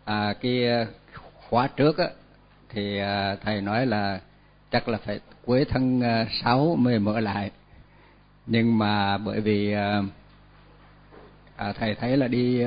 Cái khóa trước á thì thầy nói là chắc là phải cuối tháng 6 mới mở lại, nhưng mà bởi vì thầy thấy là đi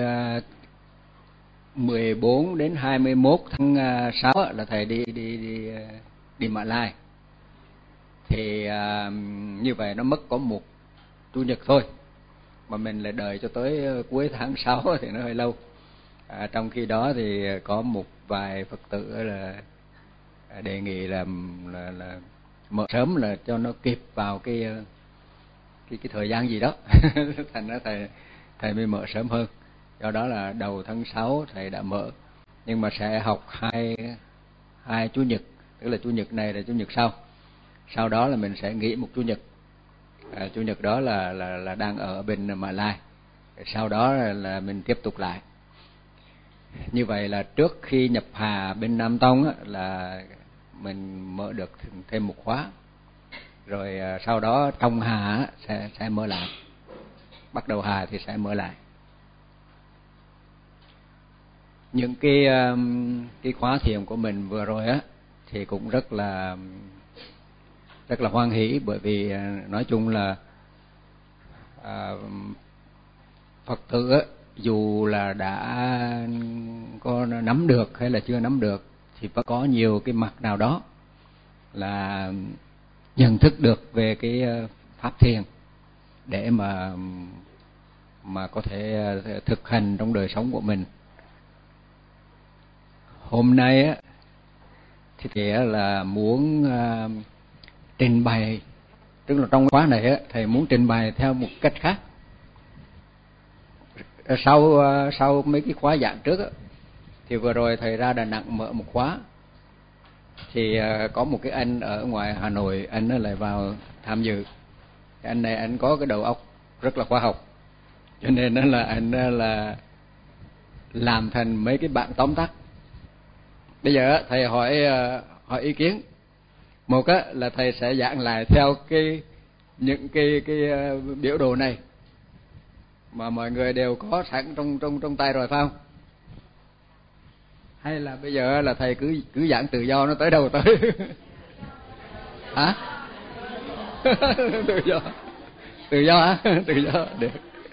14 đến 21 tháng 6 là thầy đi Mã Lai, thì như vậy nó mất có một chủ nhật thôi, mà mình lại đợi cho tới cuối tháng 6 thì nó hơi lâu. Trong khi đó thì có một vài Phật tử là đề nghị là mở sớm là cho nó kịp vào cái thời gian gì đó thành ra thầy mới mở sớm hơn. Do đó là đầu tháng 6 thầy đã mở, nhưng mà sẽ học hai chủ nhật, tức là chủ nhật này là chủ nhật sau đó là mình sẽ nghỉ một chủ nhật. Chủ nhật đó là đang ở bên Mã Lai, sau đó là mình tiếp tục lại. Như vậy là trước khi nhập Hà bên Nam Tông á, là mình mở được thêm một khóa, rồi sau đó trong Hà sẽ mở lại, bắt đầu Hà thì sẽ mở lại. Những cái khóa thiền của mình vừa rồi á thì cũng rất là hoan hỷ, bởi vì nói chung là Phật tử á, dù là đã có nắm được hay là chưa nắm được thì vẫn có nhiều cái mặt nào đó là nhận thức được về cái pháp thiền để mà có thể thực hành trong đời sống của mình. Hôm nay á thì là muốn trình bày, tức là trong khóa này á, thầy muốn trình bày theo một cách khác. Sau mấy cái khóa giảng trước á, thì vừa rồi thầy ra Đà Nẵng mở một khóa, thì có một cái anh ở ngoài Hà Nội, anh nó lại vào tham dự. Cái anh này anh có cái đầu óc rất là khoa học, cho nên đó là anh là làm thành mấy cái bản tóm tắt. Bây giờ thầy hỏi ý kiến. Một á là thầy sẽ giảng lại theo những cái biểu đồ này mà mọi người đều có sẵn trong tay rồi, phải không? Hay là bây giờ là thầy cứ giảng tự do, nó tới đâu tới hả? tự do hả? Tự do được.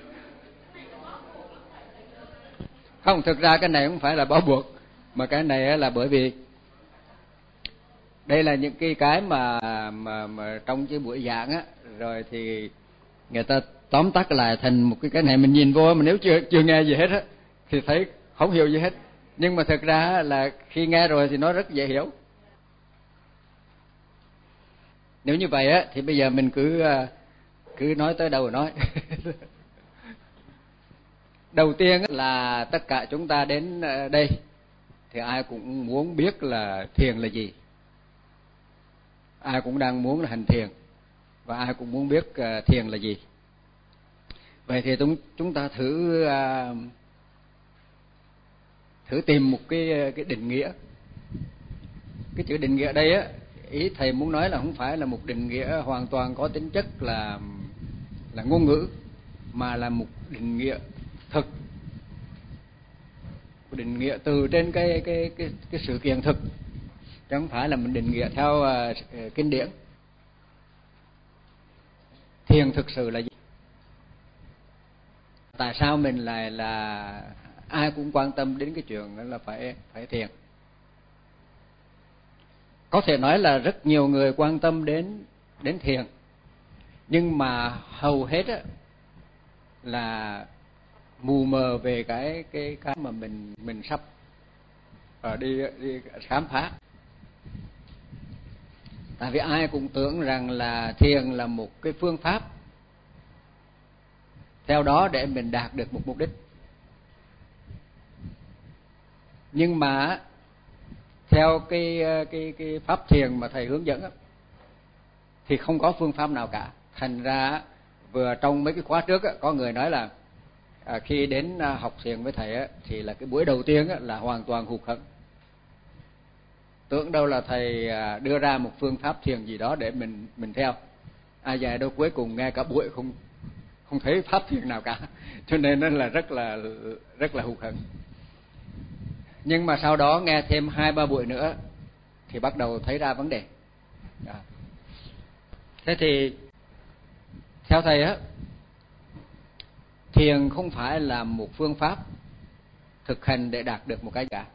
Không, thực ra cái này không phải là bó buộc, mà cái này là bởi vì đây là những cái mà trong cái buổi giảng á, rồi thì người ta tóm tắt lại thành một cái này, mình nhìn vô mà nếu chưa nghe gì hết á thì thấy không hiểu gì hết, nhưng mà thực ra là khi nghe rồi thì nó rất dễ hiểu. Nếu như vậy á thì bây giờ mình cứ nói tới đâu rồi nói. Đầu tiên là tất cả chúng ta đến đây thì ai cũng muốn biết là thiền là gì, ai cũng đang muốn là hành thiền, và ai cũng muốn biết thiền là gì. Vậy thì chúng ta thử tìm một cái định nghĩa. Cái chữ định nghĩa đây á, ý thầy muốn nói là không phải là một định nghĩa hoàn toàn có tính chất là ngôn ngữ, mà là một định nghĩa thực, định nghĩa từ trên cái sự kiện thực, chứ không phải là mình định nghĩa theo kinh điển. Thiền thực sự là gì? Tại sao mình lại là ai cũng quan tâm đến cái chuyện đó là phải thiền? Có thể nói là rất nhiều người quan tâm đến thiền, nhưng mà hầu hết á là mù mờ về cái mà mình sắp đi khám phá. Tại vì ai cũng tưởng rằng là thiền là một cái phương pháp, theo đó để mình đạt được một mục đích. Nhưng mà theo cái pháp thiền mà thầy hướng dẫn á, thì không có phương pháp nào cả. Thành ra vừa trong mấy cái khóa trước á, có người nói là khi đến học thiền với thầy á, thì là cái buổi đầu tiên á, là hoàn toàn hụt hẫng. Tưởng đâu là thầy đưa ra một phương pháp thiền gì đó để mình theo. Ai dè đâu cuối cùng nghe cả buổi không thấy pháp thiền nào cả, cho nên nó là rất là hụt hẫng. Nhưng mà sau đó nghe thêm 2-3 buổi nữa thì bắt đầu thấy ra vấn đề. Thế thì theo thầy á, thiền không phải là một phương pháp thực hành để đạt được một cái cả.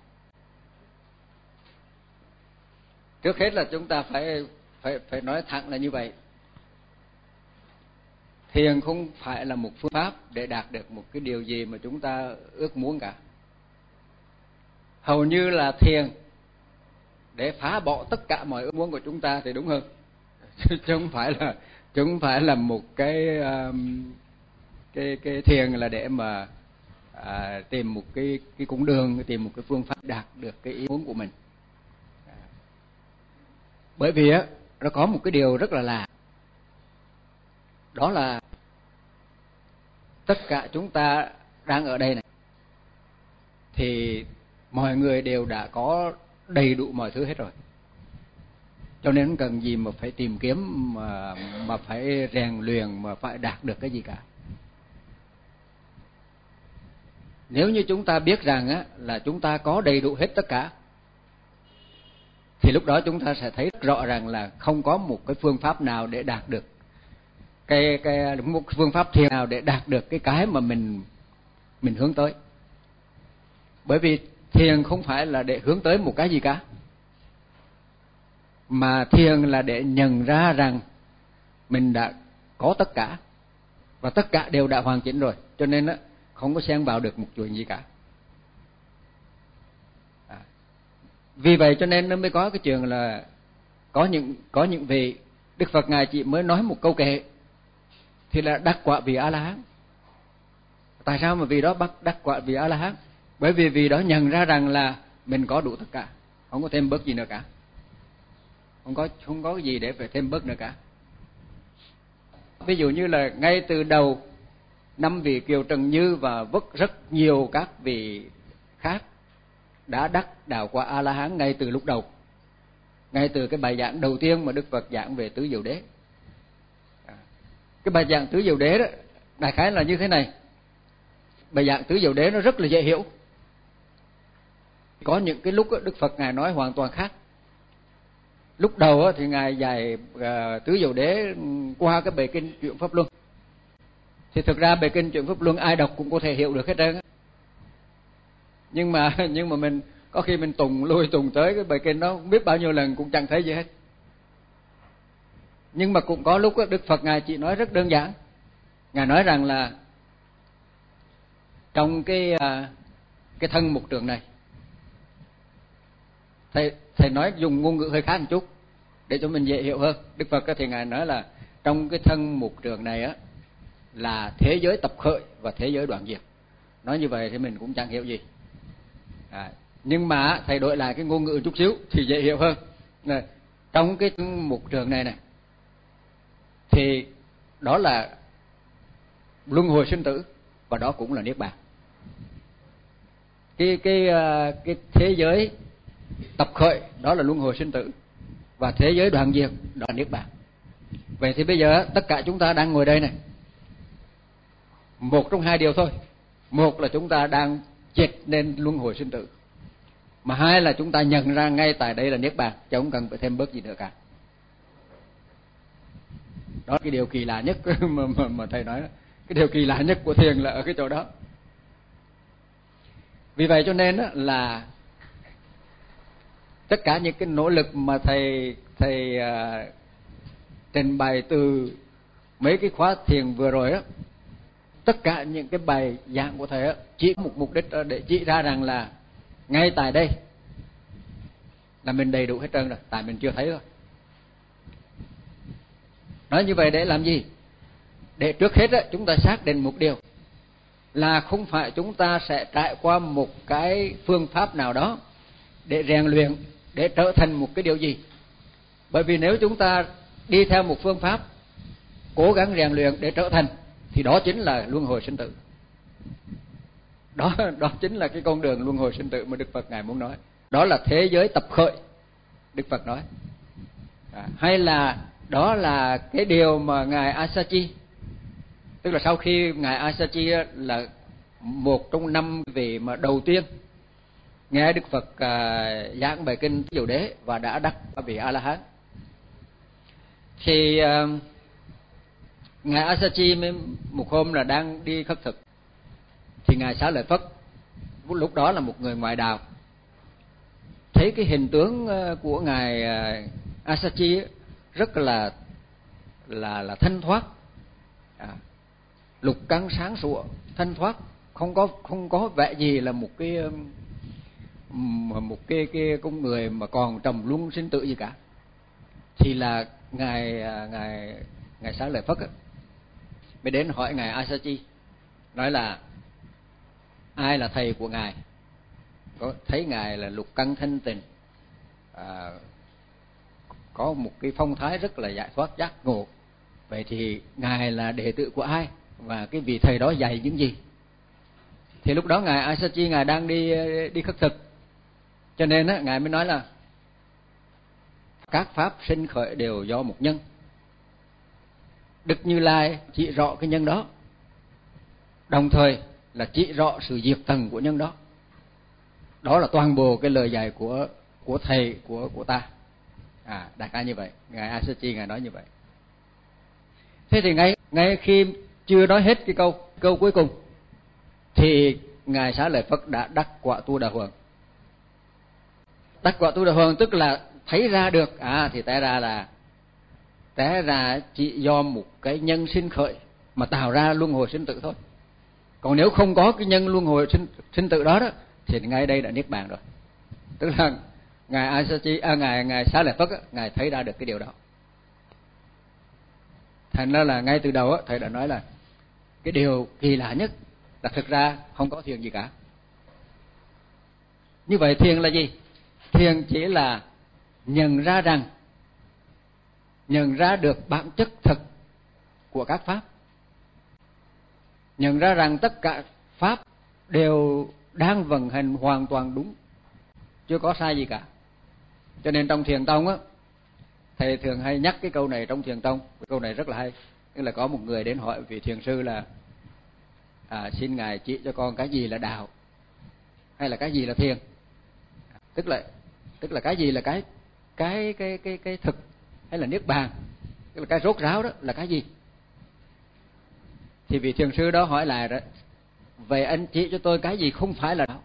Trước hết là chúng ta phải nói thẳng là như vậy. Thiền không phải là một phương pháp để đạt được một cái điều gì mà chúng ta ước muốn cả. Hầu như là thiền để phá bỏ tất cả mọi ước muốn của chúng ta thì đúng hơn. Chứ không phải là một cái thiền là để mà tìm một cái con đường, tìm một cái phương pháp đạt được cái ý muốn của mình. Bởi vì á, nó có một cái điều rất là lạ. Đó là tất cả chúng ta đang ở đây này thì mọi người đều đã có đầy đủ mọi thứ hết rồi. Cho nên không cần gì mà phải tìm kiếm, mà phải rèn luyện, mà phải đạt được cái gì cả. Nếu như chúng ta biết rằng á, là chúng ta có đầy đủ hết tất cả, thì lúc đó chúng ta sẽ thấy rất rõ rằng là không có một cái phương pháp nào để đạt được một phương pháp thiền nào để đạt được cái mà mình hướng tới. Bởi vì thiền không phải là để hướng tới một cái gì cả, mà thiền là để nhận ra rằng mình đã có tất cả và tất cả đều đã hoàn chỉnh rồi, cho nên á, không có xen vào được một chuyện gì cả. Vì vậy cho nên nó mới có cái chuyện là có những vị Đức Phật ngài chỉ mới nói một câu kệ thì là đắc quả vị A La Hán. Tại sao mà vì đó đắc quả vị A La Hán? Bởi vì vì đó nhận ra rằng là mình có đủ tất cả, không có thêm bớt gì nữa cả, không có gì để phải thêm bớt nữa cả. Ví dụ như là ngay từ đầu 5 vị Kiều Trần Như và rất nhiều các vị khác đã đắc đạo quả A La Hán ngay từ lúc đầu, ngay từ cái bài giảng đầu tiên mà Đức Phật giảng về tứ diệu đế. Cái bài giảng tứ diệu đế đó đại khái là như thế này. Bài giảng tứ diệu đế nó rất là dễ hiểu. Có những cái lúc Đức Phật ngài nói hoàn toàn khác. Lúc đầu thì ngài dạy tứ diệu đế qua cái bài kinh Chuyển Pháp Luân. Thì thực ra bài kinh Chuyển Pháp Luân ai đọc cũng có thể hiểu được hết trơn. Nhưng mà mình có khi mình tùng lui tùng tới cái bài kinh đó không biết bao nhiêu lần cũng chẳng thấy gì hết. Nhưng mà cũng có lúc Đức Phật ngài chỉ nói rất đơn giản. Ngài nói rằng là trong cái thân một trượng này, thầy nói dùng ngôn ngữ hơi khác một chút để cho mình dễ hiểu hơn. Đức Phật thì ngài nói là trong cái thân một trượng này á là thế giới tập khởi và thế giới đoạn diệt. Nói như vậy thì mình cũng chẳng hiểu gì. Nhưng mà thầy đổi lại cái ngôn ngữ chút xíu thì dễ hiểu hơn. Trong cái một trường này thì đó là luân hồi sinh tử và đó cũng là niết bàn. Cái thế giới tập khởi đó là luân hồi sinh tử và thế giới đoạn diệt đó là niết bàn. Vậy thì bây giờ tất cả chúng ta đang ngồi đây này, một trong hai điều thôi. Một là chúng ta đang chết nên luân hồi sinh tử, mà hai là chúng ta nhận ra ngay tại đây là niết bàn, chứ không cần phải thêm bớt gì nữa cả. Đó là cái điều kỳ lạ nhất mà thầy nói đó. Cái điều kỳ lạ nhất của thiền là ở cái chỗ đó. Vì vậy cho nên là tất cả những cái nỗ lực mà thầy trình bày từ mấy cái khóa thiền vừa rồi á, tất cả những cái bài giảng của thầy á chỉ có một mục đích để chỉ ra rằng là ngay tại đây là mình đầy đủ hết trơn rồi, tại mình chưa thấy thôi. Nói như vậy để làm gì? Để trước hết á, chúng ta xác định một điều là không phải chúng ta sẽ trải qua một cái phương pháp nào đó để rèn luyện, để trở thành một cái điều gì. Bởi vì nếu chúng ta đi theo một phương pháp cố gắng rèn luyện để trở thành thì đó chính là luân hồi sinh tử. Đó chính là cái con đường luân hồi sinh tử mà Đức Phật ngài muốn nói. Đó là thế giới tập khởi, Đức Phật nói. Hay là đó là cái điều mà ngài Asachi, tức là sau khi ngài Asachi là một trong 5 vị mà đầu tiên nghe Đức Phật giảng bài kinh Diệu Đế và đã đắc vị A La Hán. Thì ngài Asachi một hôm là đang đi khất thực, thì ngài Xá Lợi Phất lúc đó là một người ngoại đạo, thấy cái hình tướng của ngài Asachi rất là thanh thoát, lục căng sáng sủa, thanh thoát, không có vẻ gì là một cái con người mà còn trầm luân sinh tử gì cả. Thì là ngài Xá Lợi Phất mới đến hỏi ngài Asachi, nói là ai là thầy của ngài, có thấy ngài là lục căng thanh tịnh, có một cái phong thái rất là giải thoát giác ngộ, vậy thì ngài là đệ tử của ai và cái vị thầy đó dạy những gì? Thì lúc đó ngài Asachi ngài đang đi khất thực, cho nên ngài mới nói là các pháp sinh khởi đều do một nhân. Đức Như Lai chỉ rõ cái nhân đó, đồng thời là chỉ rõ sự diệt tận của nhân đó. Đó là toàn bộ cái lời dạy của thầy của ta. Đại khái như vậy, ngài Asachi ngài nói như vậy. Thế thì ngay khi chưa nói hết cái câu cuối cùng thì ngài Xá Lợi Phất đã đắc quả Tu Đà Hoàng. Đắc quả Tu Đà Hoàng tức là thấy ra được, thì té ra chỉ do một cái nhân sinh khởi mà tạo ra luân hồi sinh tử thôi. Còn nếu không có cái nhân luân hồi sinh tử đó thì ngay đây đã niết bàn rồi. Tức là ngài Asachi ngài Xá Lợi Phất ngài thấy ra được cái điều đó. Thành ra là ngay từ đầu thầy đã nói là cái điều kỳ lạ nhất là thực ra không có thiền gì cả. Như vậy thiền là gì? Thiền chỉ là nhận ra được bản chất thực của các pháp, nhận ra rằng tất cả pháp đều đang vận hành hoàn toàn đúng, chưa có sai gì cả. Cho nên trong Thiền Tông thầy thường hay nhắc cái câu này trong Thiền Tông, cái câu này rất là hay. Tức là có một người đến hỏi vị thiền sư là xin ngài chỉ cho con cái gì là đạo hay là cái gì là thiền, tức là cái gì là cái thực hay là niết bàn, tức là cái rốt ráo đó là cái gì. Thì vị thiền sư đó hỏi lại đó, vậy anh chỉ cho tôi cái gì không phải là đạo.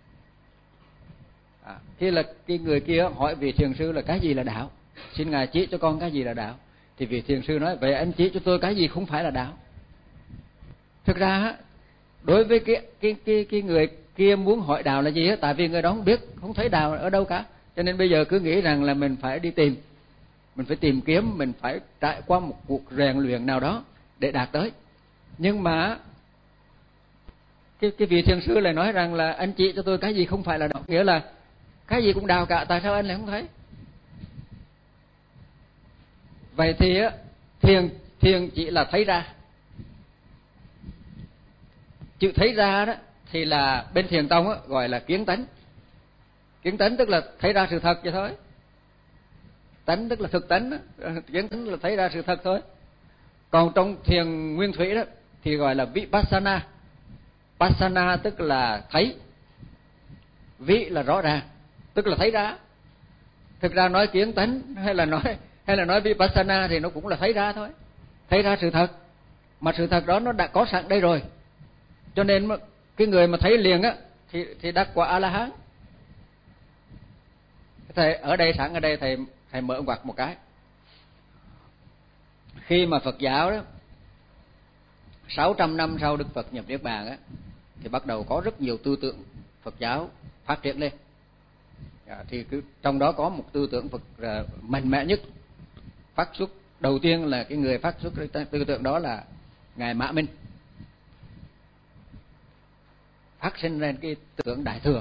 Khi là cái người kia hỏi vị thiền sư là cái gì là đạo, xin ngài chỉ cho con cái gì là đạo, thì vị thiền sư nói vậy anh chỉ cho tôi cái gì không phải là đạo. Thực ra đối với cái người kia muốn hỏi đạo là gì tại vì người đó không biết, không thấy đạo ở đâu cả, cho nên bây giờ cứ nghĩ rằng là mình phải đi tìm, mình phải tìm kiếm, mình phải trải qua một cuộc rèn luyện nào đó để đạt tới. Nhưng mà cái vị thiền sư lại nói rằng là anh chỉ cho tôi cái gì không phải là đạo, nghĩa là cái gì cũng đạo cả, tại sao anh lại không thấy? Vậy thì thiền chỉ là thấy ra. Chữ thấy ra đó thì là bên Thiền Tông gọi là kiến tánh. Kiến tánh tức là thấy ra sự thật vậy thôi. Tánh tức là thực tánh đó. Kiến tánh là thấy ra sự thật thôi. Còn trong thiền nguyên thủy đó thì gọi là vipassana. Passana tức là thấy, vi là rõ ràng, tức là thấy ra. Thực ra nói kiến tánh hay là nói vipassana thì nó cũng là thấy ra thôi, thấy ra sự thật, mà sự thật đó nó đã có sẵn đây rồi. Cho nên cái người mà thấy liền thì đắc quả A La Hán. Thầy ở đây sẵn ở đây thầy mở ngoặt một cái. Khi mà Phật giáo đó 600 năm sau Đức Phật nhập niết bàn thì bắt đầu có rất nhiều tư tưởng Phật giáo phát triển lên. Thì trong đó có một tư tưởng Phật mạnh mẽ nhất phát xuất, đầu tiên là cái người phát xuất tư tưởng đó là ngài Mã Minh, phát sinh ra cái tư tưởng Đại Thừa.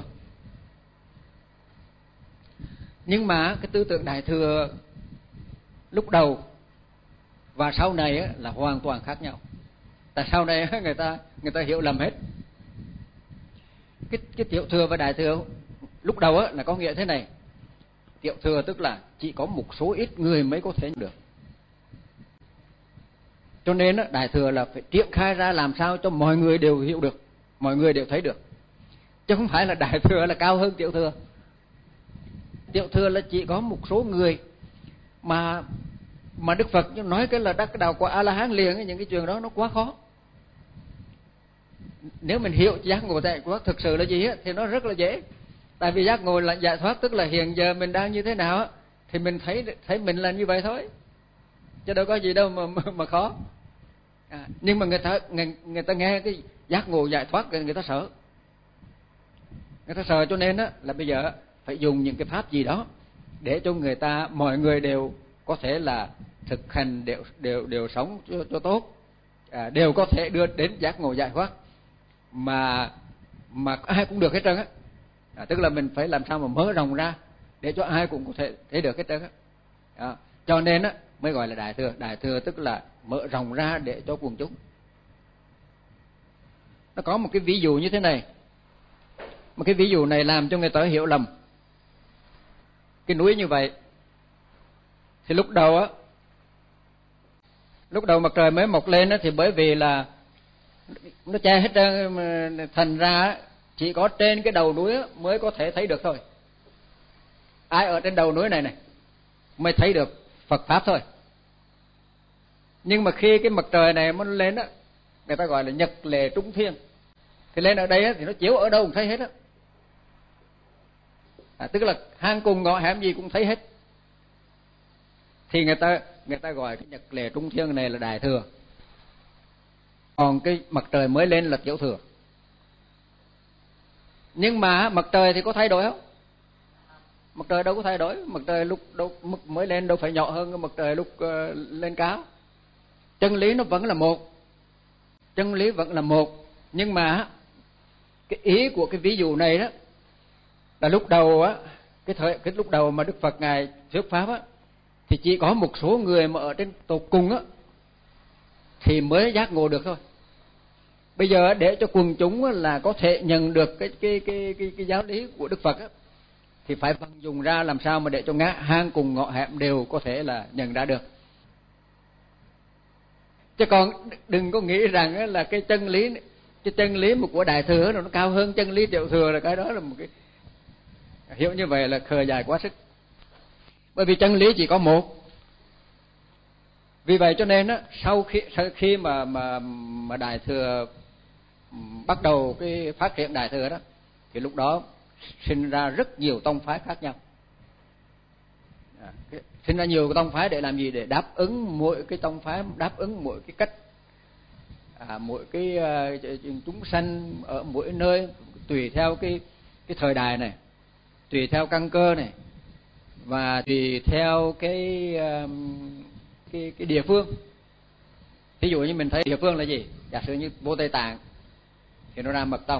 Nhưng mà cái tư tưởng Đại Thừa lúc đầu và sau này là hoàn toàn khác nhau. Tại sau này người ta hiểu lầm hết. Cái Tiểu Thừa và Đại Thừa lúc đầu là có nghĩa thế này: Tiểu Thừa tức là chỉ có một số ít người mới có thể được. Cho nên Đại Thừa là phải triển khai ra làm sao cho mọi người đều hiểu được, mọi người đều thấy được. chứ không phải là đại thừa là cao hơn tiểu thừa. Tiểu thừa là chỉ có một số người mà Đức Phật nói cái là đắc đạo quả A La Hán liền, những cái chuyện đó nó quá khó. Nếu mình hiểu giác ngộ giải thoát thực sự là gì á, thì nó rất là dễ. Tại vì giác ngộ là giải thoát tức là hiện giờ mình đang như thế nào á, thì mình thấy mình là như vậy thôi, chứ đâu có gì đâu mà khó. Nhưng mà người ta nghe cái giác ngộ giải thoát người ta sợ. Người ta sợ, cho nên á là bây giờ phải dùng những cái pháp gì đó để cho mọi người đều có thể là thực hành, đều sống cho tốt, đều có thể đưa đến giác ngộ giải thoát mà ai cũng được hết trơn á. Tức là mình phải làm sao mà mở rộng ra để cho ai cũng có thể thấy được hết trơn á. Cho nên á mới gọi là đại thừa. Đại thừa tức là mở rộng ra để cho quần chúng. Nó có một cái ví dụ như thế này, một cái ví dụ này làm cho người ta hiểu lầm. Cái núi như vậy thì lúc đầu mặt trời mới mọc lên á, thì bởi vì là nó che hết trơn, thành ra chỉ có trên cái đầu núi mới có thể thấy được thôi. Ai ở trên đầu núi này mới thấy được Phật pháp thôi. Nhưng mà khi cái mặt trời này nó lên á, người ta gọi là nhật lệ trung thiên, thì lên ở đây á, thì nó chiếu ở đâu cũng thấy hết á. Tức là hang cùng ngõ hẻm gì cũng thấy hết. Thì người ta gọi cái nhật lệ trung thiên này là đại thừa. Còn cái mặt trời mới lên là tiểu thừa. Nhưng mà mặt trời thì có thay đổi không? Mặt trời đâu có thay đổi. Mặt trời lúc mới lên đâu phải nhỏ hơn cái mặt trời lúc lên cao. Chân lý nó vẫn là một. Chân lý vẫn là một. Nhưng mà cái ý của cái ví dụ này đó là lúc đầu á, cái lúc đầu mà Đức Phật ngài thuyết pháp á, thì chỉ có một số người mà ở trên tột cùng á thì mới giác ngộ được thôi. Bây giờ để cho quần chúng là có thể nhận được cái giáo lý của Đức Phật á, thì phải vận dụng ra làm sao mà để cho hang cùng ngõ hẻm đều có thể là nhận ra được. Chứ còn đừng có nghĩ rằng là cái chân lý của đại thừa nó cao hơn chân lý tiểu thừa, là cái đó là một cái hiểu như vậy là khờ dại quá sức. Bởi vì chân lý chỉ có một. Vì vậy cho nên á, sau khi mà đại thừa bắt đầu cái phát triển đại thừa đó, thì lúc đó sinh ra rất nhiều tông phái khác nhau. Sinh ra nhiều tông phái để làm gì? Để đáp ứng mỗi cái tông phái, đáp ứng mỗi cái cách, mỗi cái chúng sanh ở mỗi nơi, tùy theo cái thời đại này, tùy theo căn cơ này, và tùy theo cái địa phương. Ví dụ như mình thấy địa phương là gì? Giả sử như vô Tây Tạng thì nó ra mật tông,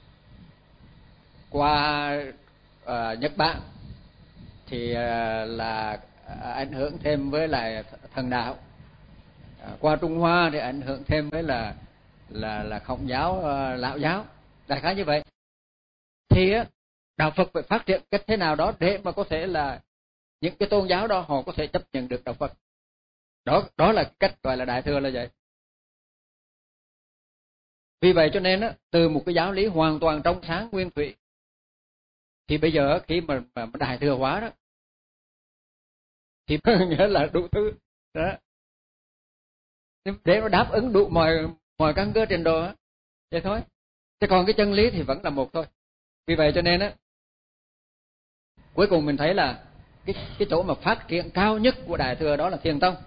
qua Nhật Bản thì là ảnh hưởng thêm với lại thần đạo, qua Trung Hoa thì ảnh hưởng thêm với là Khổng giáo, Lão giáo, đại khái như vậy. Thì đạo Phật phải phát triển cách thế nào đó để mà có thể là những cái tôn giáo đó họ có thể chấp nhận được đạo Phật. Đó là cách gọi là đại thừa là vậy. Vì vậy cho nên từ một cái giáo lý hoàn toàn trong sáng nguyên thủy, thì bây giờ khi mà đại thừa hóa đó thì nghĩa là đủ thứ đó, để nó đáp ứng đủ mọi căn cơ trình độ vậy thôi. Chứ còn cái chân lý thì vẫn là một thôi. Vì vậy cho nên cuối cùng mình thấy là cái chỗ mà phát triển cao nhất của đại thừa đó là Thiền tông,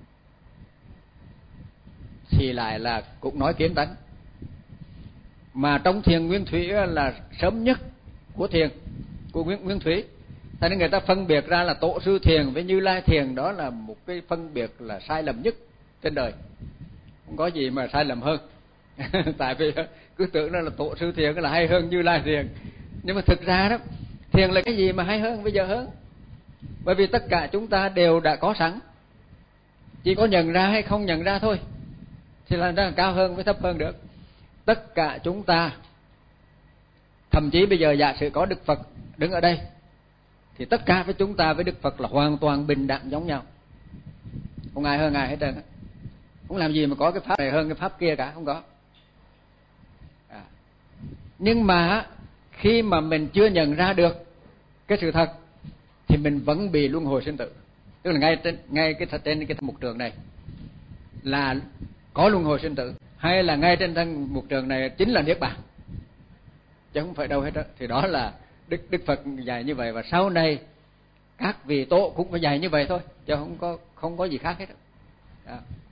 thì lại là cũng nói kiến tánh. Mà trong thiền nguyên thủy là sớm nhất của thiền, của nguyên thủy. Thế nên người ta phân biệt ra là tổ sư thiền với Như Lai thiền, đó là một cái phân biệt là sai lầm nhất trên đời. Không có gì mà sai lầm hơn. Tại vì cứ tưởng là tổ sư thiền là hay hơn Như Lai thiền. Nhưng mà thực ra đó, thiền là cái gì mà hay hơn bây giờ hơn? Bởi vì tất cả chúng ta đều đã có sẵn, chỉ có nhận ra hay không nhận ra thôi, thì là nó cao hơn với thấp hơn được. Tất cả chúng ta, thậm chí bây giờ giả sử có Đức Phật đứng ở đây, thì tất cả với chúng ta với Đức Phật là hoàn toàn bình đẳng giống nhau, không ai hơn ai hết trơn. Không làm gì mà có cái pháp này hơn cái pháp kia cả, không có. Nhưng mà khi mà mình chưa nhận ra được cái sự thật thì mình vẫn bị luân hồi sinh tử. Tức là ngay trên cái mục trường này là có luân hồi sinh tử, hay là ngay trên thân mục trường này chính là niết bàn, chứ không phải đâu hết đó. Thì đó là Đức Phật dạy như vậy, và sau này các vị tổ cũng phải dạy như vậy thôi, chứ không có gì khác hết đó.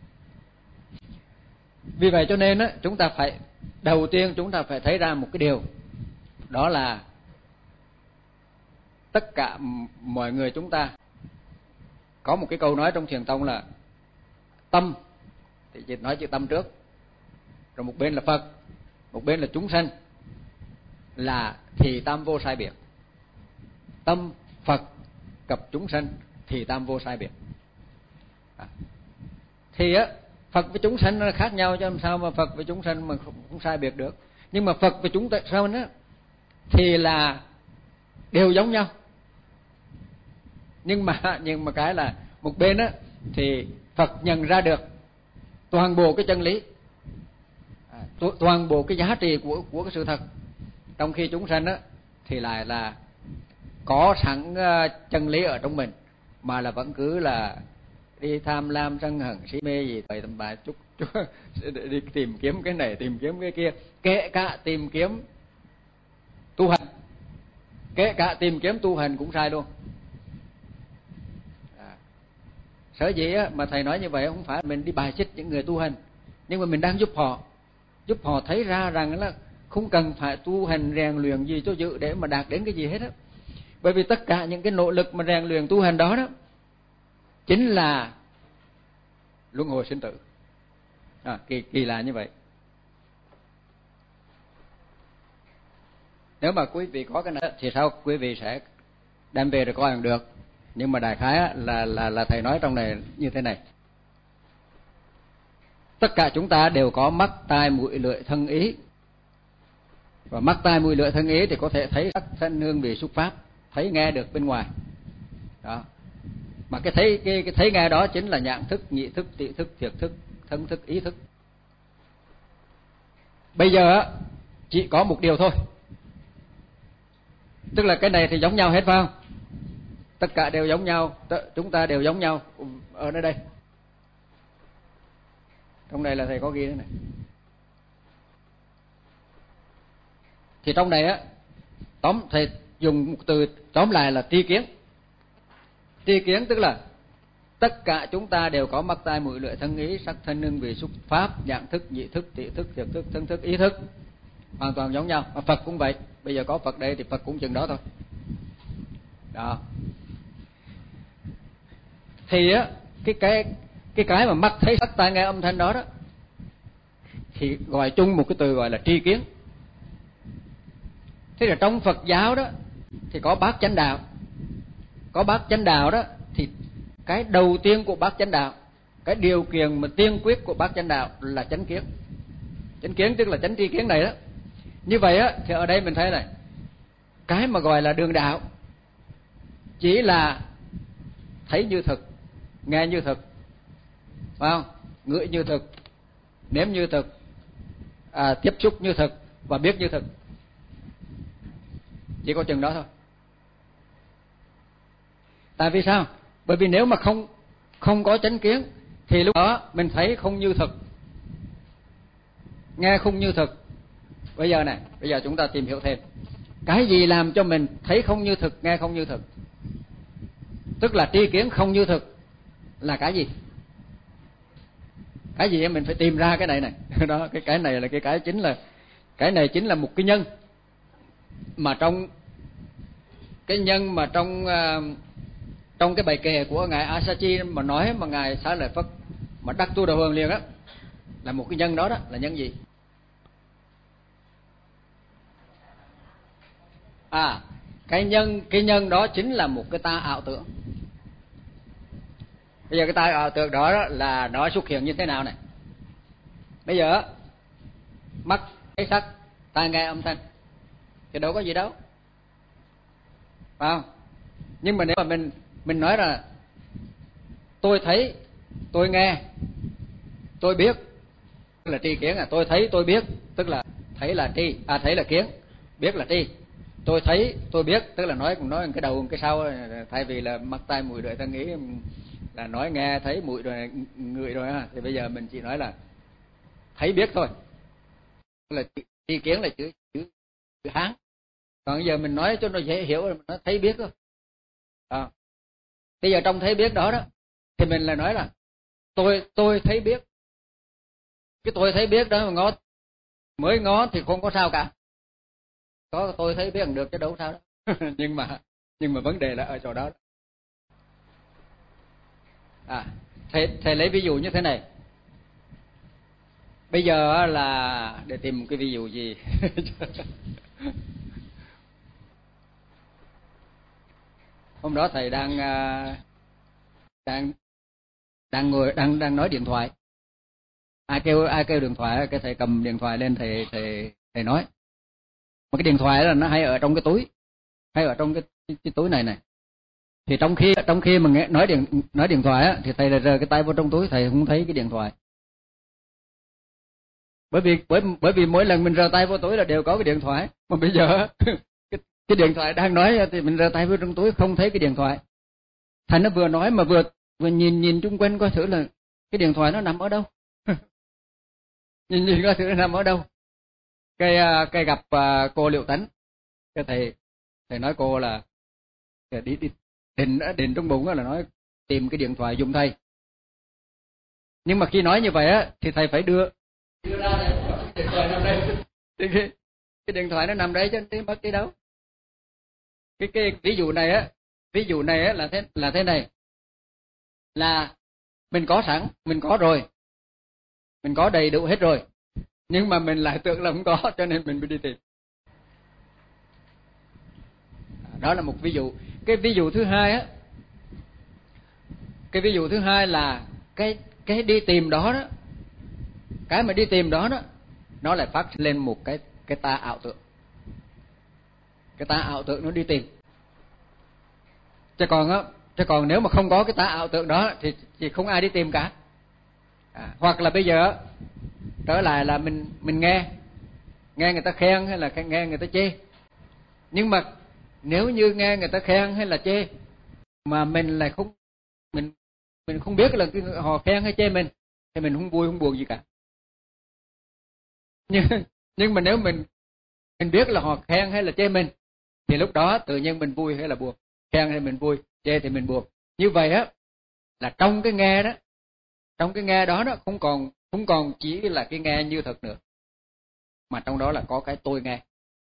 Vì vậy cho nên á, chúng ta phải đầu tiên chúng ta phải thấy ra một cái điều, đó là tất cả mọi người chúng ta có một cái câu nói trong Thiền tông là tâm, thì chỉ nói chữ tâm trước, rồi một bên là Phật, một bên là chúng sanh, là thì tam vô sai biệt. Tâm, Phật cập chúng sanh thì tam vô sai biệt. Thì á, Phật với chúng sanh nó khác nhau, chứ làm sao mà Phật với chúng sanh mà không sai biệt được. Nhưng mà Phật với chúng sanh á thì là đều giống nhau. Nhưng mà cái là một bên á thì Phật nhận ra được toàn bộ cái chân lý, toàn bộ cái giá trị của cái sự thật, trong khi chúng sanh á thì lại là có sẵn chân lý ở trong mình, mà là vẫn cứ là đi tham lam sân hận si mê gì vậy tầm bạ, chút đi tìm kiếm cái này tìm kiếm cái kia, kể cả tìm kiếm tu hành, kể cả tìm kiếm tu hành cũng sai luôn. Sở dĩ mà thầy nói như vậy không phải mình đi bài xích những người tu hành, nhưng mà mình đang giúp họ thấy ra rằng là không cần phải tu hành rèn luyện gì cho dự để mà đạt đến cái gì hết á. Bởi vì tất cả những cái nỗ lực mà rèn luyện tu hành đó chính là luân hồi sinh tử. Kỳ lạ như vậy. Nếu mà quý vị có cái này thì sao quý vị sẽ đem về rồi coi cũng được. Nhưng mà đại khái là thầy nói trong này như thế này: tất cả chúng ta đều có mắt, tai, mũi, lưỡi, thân, ý. Và mắt, tai, mũi, lưỡi, thân, ý thì có thể thấy sắc, thanh, hương, vị, xúc, pháp, thấy nghe được bên ngoài. Đó. Mà cái thấy nghe đó chính là nhãn thức, nhị thức, tị thức, thiệt thức, thân thức, ý thức. Bây giờ chỉ có một điều thôi, tức là cái này thì giống nhau hết phải không? Tất cả đều giống nhau, chúng ta đều giống nhau ở nơi đây. Trong đây là thầy có ghi thế này. Thì trong này thầy dùng một từ tóm lại là tri kiến. Tri kiến tức là tất cả chúng ta đều có mắt, tai, mũi, lưỡi, thân, ý, sắc, thanh, hương, vị, xúc, pháp, nhãn thức, nhị thức, tị thức, thiệt thức, thân thức, ý thức, hoàn toàn giống nhau. Mà Phật cũng vậy. Bây giờ có Phật đây thì Phật cũng chừng đó thôi. Đó. Thì cái mà mắt thấy sắc, tai nghe âm thanh đó thì gọi chung một cái từ gọi là tri kiến. Thế là trong Phật giáo đó thì có bát chánh đạo. Có bát chánh đạo đó thì cái đầu tiên của bát chánh đạo, cái điều kiện mà tiên quyết của bát chánh đạo là chánh kiến. Chánh kiến tức là chánh tri kiến này đó. Như vậy thì ở đây mình thấy này, cái mà gọi là đường đạo chỉ là thấy như thực, nghe như thực, phải không? Ngửi như thực, nếm như thực, tiếp xúc như thực và biết như thực. Chỉ có chừng đó thôi. Tại vì sao? Bởi vì nếu mà không có chánh kiến thì lúc đó mình thấy không như thực, nghe không như thực. Bây giờ chúng ta tìm hiểu thêm. Cái gì làm cho mình thấy không như thực, nghe không như thực? Tức là tri kiến không như thực là cái gì? Cái gì mình phải tìm ra cái này. Đó, cái này là cái này chính là một cái nhân mà trong cái bài kệ của ngài Asachi mà nói mà ngài Xá Lợi Phất mà đắc tu đầu hường liền á, là một cái nhân đó là nhân gì? Cái nhân đó chính là một cái ta ảo tưởng. Bây giờ cái ta ảo tưởng đó là nó xuất hiện như thế nào này? Bây giờ mắt thấy sắc, tai nghe âm thanh thì đâu có gì đâu, phải không? Nhưng mà nếu mà mình nói là tôi thấy, tôi nghe, tôi biết, tức là tri kiến. Tôi thấy, tôi biết, tức là thấy là tri, thấy là kiến, biết là tri. tôi thấy, tôi biết, tức là nói cái đầu cái sau, thay vì là mắt tai mũi lưỡi thân ý là nói nghe thấy mũi rồi ngửi rồi ha, thì bây giờ mình chỉ nói là thấy biết thôi, là ý kiến là chữ Hán. Còn giờ mình nói cho nó dễ hiểu là mình nói thấy biết thôi. Bây giờ trong thấy biết đó thì mình là nói là tôi thấy biết. Cái tôi thấy biết đó mà mới ngó thì không có sao cả. Có tôi thấy biết được chứ đâu sao đó. nhưng mà vấn đề là ở chỗ đó. Thầy lấy ví dụ như thế này. Bây giờ là để tìm một cái ví dụ gì. Hôm đó thầy đang ngồi đang nói điện thoại. Ai kêu điện thoại, cái thầy cầm điện thoại lên, thầy nói. Mà cái điện thoại là nó hay ở trong cái túi, hay ở trong cái túi này. Thì trong khi mà nói điện thoại á, thì thầy là rờ cái tay vào trong túi, thầy không thấy cái điện thoại. Bởi vì mỗi lần mình rờ tay vào túi là đều có cái điện thoại, mà bây giờ cái điện thoại đang nói thì mình rờ tay vào trong túi không thấy cái điện thoại. Thành nó vừa nói mà vừa nhìn chung quanh coi thử là cái điện thoại nó nằm ở đâu. nhìn coi thử nó nằm ở đâu. Cái gặp cô Liệu Tánh, cái thầy nói cô là đi định trong bụng là nói tìm cái điện thoại giùm thầy. Nhưng mà khi nói như vậy á thì thầy phải đưa ra này, cái điện thoại nằm đây. Cái điện thoại nó nằm đấy chứ không mất đi đâu. Cái ví dụ này á là thế này, là mình có sẵn, mình có rồi, mình có đầy đủ hết rồi, nhưng mà mình lại tưởng là không có, cho nên mình mới đi tìm. Đó là một ví dụ. Cái ví dụ thứ hai là cái đi tìm đó, cái mà đi tìm đó nó lại phát lên một cái ta ảo tưởng. Cái ta ảo tưởng nó đi tìm. Chứ còn nếu mà không có cái ta ảo tưởng đó thì không ai đi tìm cả. Hoặc là bây giờ trở lại là mình nghe người ta khen hay là nghe người ta chê. Nhưng mà nếu như nghe người ta khen hay là chê mà mình lại mình không biết là họ khen hay chê mình, thì mình không vui không buồn gì cả. Nhưng mà nếu mình biết là họ khen hay là chê mình, thì lúc đó tự nhiên mình vui hay là buồn, khen thì mình vui, chê thì mình buồn. Như vậy á là trong cái nghe đó không còn chỉ là cái nghe như thật nữa, mà trong đó là có cái tôi nghe,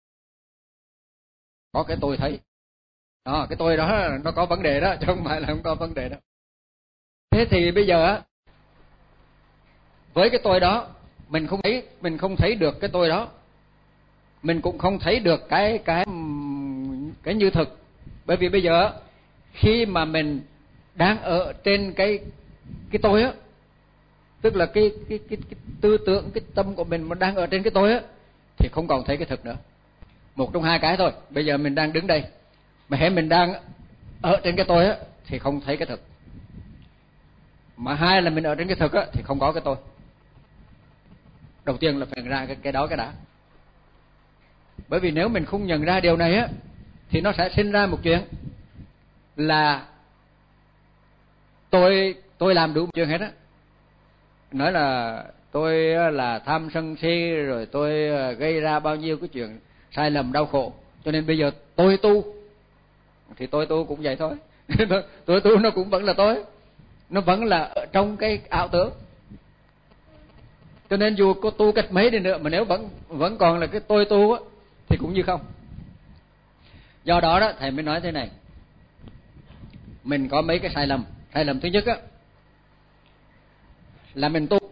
có cái tôi thấy. Đó, cái tôi đó nó có vấn đề đó, chứ không phải là không có vấn đề đó. Thế thì bây giờ á, với cái tôi đó mình không thấy được cái tôi đó, mình cũng không thấy được cái như thực. Bởi vì bây giờ khi mà mình đang ở trên cái tôi á, tức là cái tư tưởng, cái tâm của mình mà đang ở trên cái tôi á, thì không còn thấy cái thực nữa. Một trong hai cái thôi. Bây giờ mình đang đứng đây, mà hễ mình đang ở trên cái tôi á thì không thấy cái thực. Mà hai là mình ở trên cái thực á thì không có cái tôi. Đầu tiên là phải nhận ra cái đó cái đã. Bởi vì nếu mình không nhận ra điều này á thì nó sẽ sinh ra một chuyện là tôi làm đủ chuyện hết á. Nói là tôi là tham sân si, rồi tôi gây ra bao nhiêu cái chuyện sai lầm đau khổ, cho nên bây giờ tôi tu. Thì tôi tu cũng vậy thôi. Tôi tu nó cũng vẫn là tôi, nó vẫn là ở trong cái ảo tưởng. Cho nên dù có tu cách mấy đi nữa mà nếu vẫn còn là cái tôi tu á thì cũng như không. Do đó thầy mới nói thế này, mình có mấy cái sai lầm. Sai lầm thứ nhất á là mình tu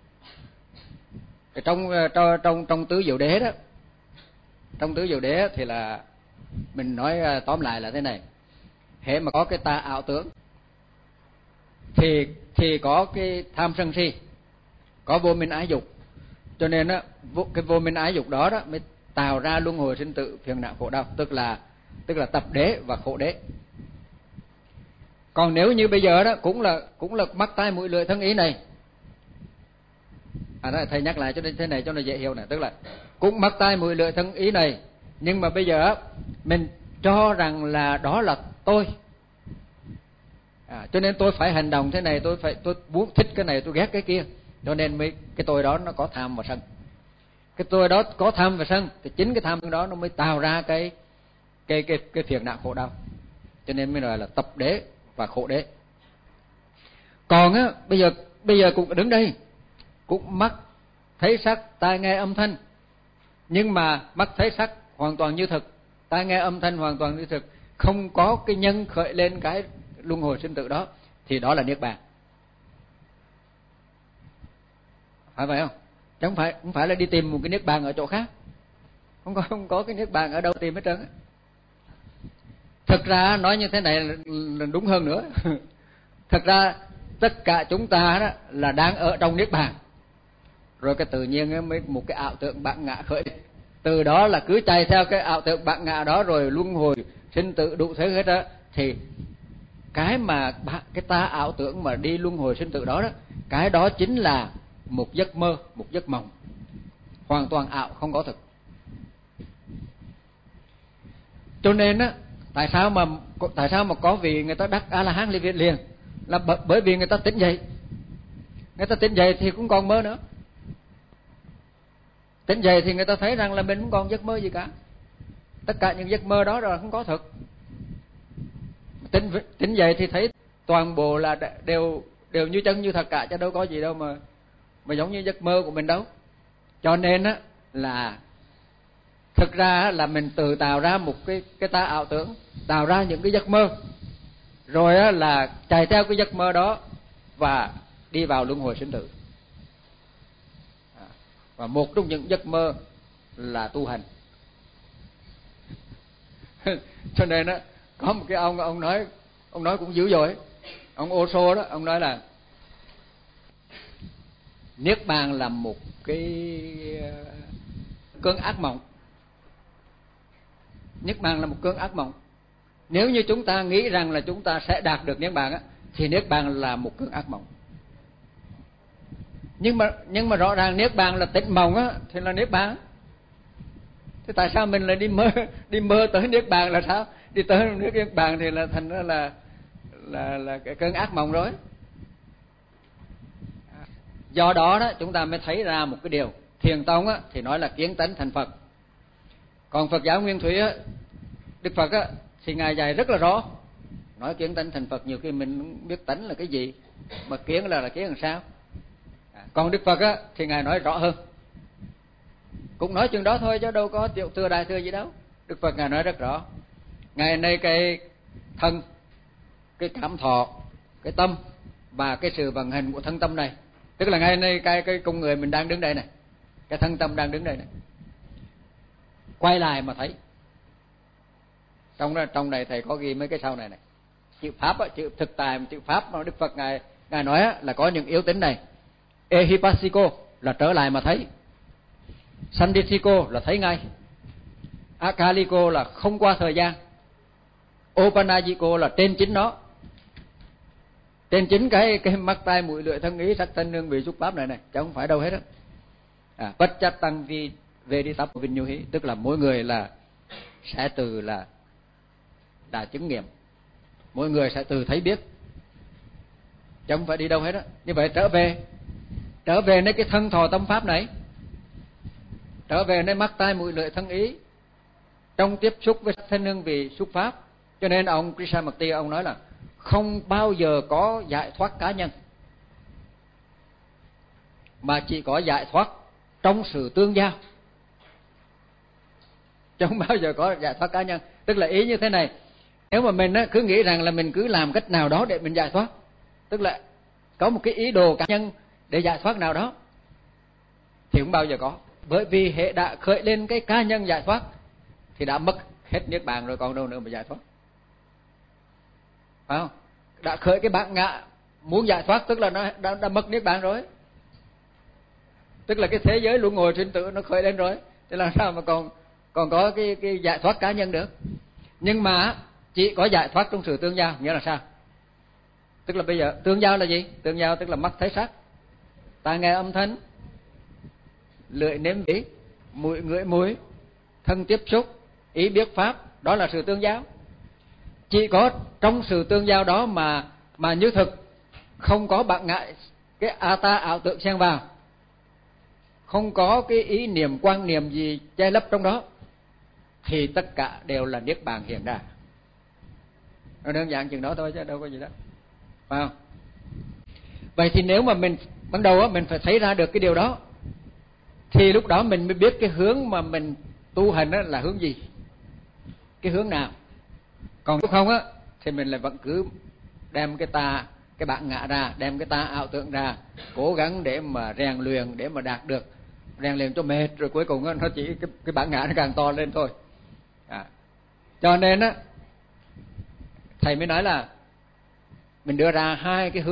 trong tứ diệu đế đó. Trong tứ diệu đế thì là mình nói tóm lại là thế này: hễ mà có cái ta ảo tưởng thì có cái tham sân si, có vô minh ái dục. Cho nên á cái vô minh ái dục đó mới tạo ra luân hồi sinh tử, phiền não khổ đau, tức là tập đế và khổ đế. Còn nếu như bây giờ đó cũng là mắt tai mũi lưỡi thân ý này. Đó thầy nhắc lại cho nên thế này cho nó dễ hiểu này, tức là cũng mắt tai mũi lưỡi thân ý này, Nhưng mà bây giờ mình cho rằng là đó là tôi, cho nên tôi phải hành động thế này, tôi muốn thích cái này, tôi ghét cái kia, cho nên cái tôi đó nó có tham và sân. Cái tôi đó có tham và sân thì chính cái tham đó nó mới tạo ra cái phiền não khổ đau, cho nên mới nói là tập đế và khổ đế. Còn bây giờ cũng đứng đây, cũng mắt thấy sắc, tai nghe âm thanh, nhưng mà mắt thấy sắc hoàn toàn như thực, tai nghe âm thanh hoàn toàn như thực, không có cái nhân khởi lên cái luân hồi sinh tử đó, thì đó là niết bàn. Phải vậy không? Chứ không phải là đi tìm một cái niết bàn ở chỗ khác. Không có cái niết bàn ở đâu tìm hết trơn. Thực ra nói như thế này là đúng hơn nữa. Thực ra tất cả chúng ta đó là đang ở trong niết bàn, rồi cái tự nhiên mới một cái ảo tưởng bản ngã khởi, từ đó là cứ chạy theo cái ảo tưởng bản ngã đó, rồi luân hồi sinh tử đủ thứ hết đó. Thì cái ta ảo tưởng mà đi luân hồi sinh tử đó, cái đó chính là một giấc mơ, một giấc mộng, hoàn toàn ảo, không có thực. Cho nên tại sao mà có vị người ta đắc A La Hán liền, là bởi vì người ta tỉnh dậy. Người ta tỉnh dậy thì cũng còn mơ nữa. Tỉnh dậy thì người ta thấy rằng là mình không còn giấc mơ gì cả, tất cả những giấc mơ đó rồi không có thực. Tỉnh dậy thì thấy toàn bộ là đều như chân như thật cả, chứ đâu có gì đâu mà giống như giấc mơ của mình đâu. Cho nên là thực ra là mình tự tạo ra một cái ta ảo tưởng, tạo ra những cái giấc mơ, rồi là chạy theo cái giấc mơ đó và đi vào luân hồi sinh tử. Và một trong những giấc mơ là tu hành. Cho nên có một cái ông nói cũng dữ dội. Ông Osho đó, ông nói là niết bàn là một cái cơn ác mộng. Niết bàn là một cơn ác mộng. Nếu như chúng ta nghĩ rằng là chúng ta sẽ đạt được niết bàn thì niết bàn là một cơn ác mộng. Nhưng mà rõ ràng niết bàn là tỉnh mộng thì là niết bàn. Thế tại sao mình lại đi mơ tới niết bàn là sao? Đi tới niết bàn thì là thành ra là cái cơn ác mộng rồi. Do đó chúng ta mới thấy ra một cái điều, Thiền tông thì nói là kiến tánh thành Phật. Còn Phật giáo Nguyên Thủy Đức Phật thì ngài dạy rất là rõ, nói kiến tánh thành Phật nhiều khi mình không biết tánh là cái gì, mà kiến là kiến làm sao. Còn Đức Phật thì ngài nói rõ hơn, cũng nói chừng đó thôi chứ đâu có tiểu thừa đại thừa gì đâu. Đức Phật ngài nói rất rõ. Ngày nay cái thân, cái cảm thọ, cái tâm và cái sự vận hành của thân tâm này, tức là ngày nay cái con người mình đang đứng đây này, cái thân tâm đang đứng đây này, quay lại mà thấy. Trong này thầy có ghi mấy cái sau này này, chữ pháp chữ thực tại, chữ pháp mà Đức Phật ngài nói là có những yếu tính này. Ehipassiko là trở lại mà thấy, Sanditthiko là thấy ngay, Akaliko là không qua thời gian, Opanajiko là trên chính nó, trên chính cái mắt tai mũi lưỡi thân ý sắc thân nương vị xúc pháp này chứ không phải đâu hết á. Bất chấp tăng vi về đi tập vinh nhu hí, tức là mỗi người là sẽ từ là đã chứng nghiệm, mỗi người sẽ từ thấy biết chứ không phải đi đâu hết á. Như vậy trở về nơi cái thân thọ tâm pháp này, trở về nơi mắt tai mũi lưỡi thân ý trong tiếp xúc với thân nương vị xúc pháp. Cho nên ông Krishnamurti ông nói là không bao giờ có giải thoát cá nhân, mà chỉ có giải thoát trong sự tương giao, chứ không bao giờ có giải thoát cá nhân. Tức là ý như thế này, nếu mà mình cứ nghĩ rằng là mình cứ làm cách nào đó để mình giải thoát, tức là có một cái ý đồ cá nhân để giải thoát nào đó, thì không bao giờ có. Bởi vì hệ đã khởi lên cái cá nhân giải thoát thì đã mất hết niết bàn rồi, còn đâu nữa mà giải thoát, phải không? Đã khởi cái bản ngã muốn giải thoát, tức là nó đã mất niết bàn rồi, tức là cái thế giới luân hồi sinh tử nó khởi lên rồi, thì làm sao mà còn có cái giải thoát cá nhân được. Nhưng mà chỉ có giải thoát trong sự tương giao. Nghĩa là sao? Tức là bây giờ tương giao là gì? Tương giao tức là mắt thấy sắc, tai nghe âm thanh, lưỡi nếm vị, mũi ngửi mùi, thân tiếp xúc, ý biết pháp, đó là sự tương giao. Chỉ có trong sự tương giao đó mà như thực, không có bạn ngại cái ta ảo tưởng xen vào, không có cái ý niệm quan niệm gì che lấp trong đó, thì tất cả đều là niết bàn hiện ra. Nó đơn giản chừng đó thôi chứ đâu có gì đó, phải không? Vậy thì nếu mà mình ban đầu á, mình phải thấy ra được cái điều đó, thì lúc đó mình mới biết cái hướng mà mình tu hành á là hướng gì, cái hướng nào. Còn nếu không á, thì mình lại vẫn cứ đem cái bản ngã ra, đem cái ta ảo tưởng ra, cố gắng để mà rèn luyện, để mà đạt được, rèn luyện cho mệt, rồi cuối cùng á, nó chỉ cái bản ngã nó càng to lên thôi. Cho nên á, thầy mới nói là mình đưa ra hai cái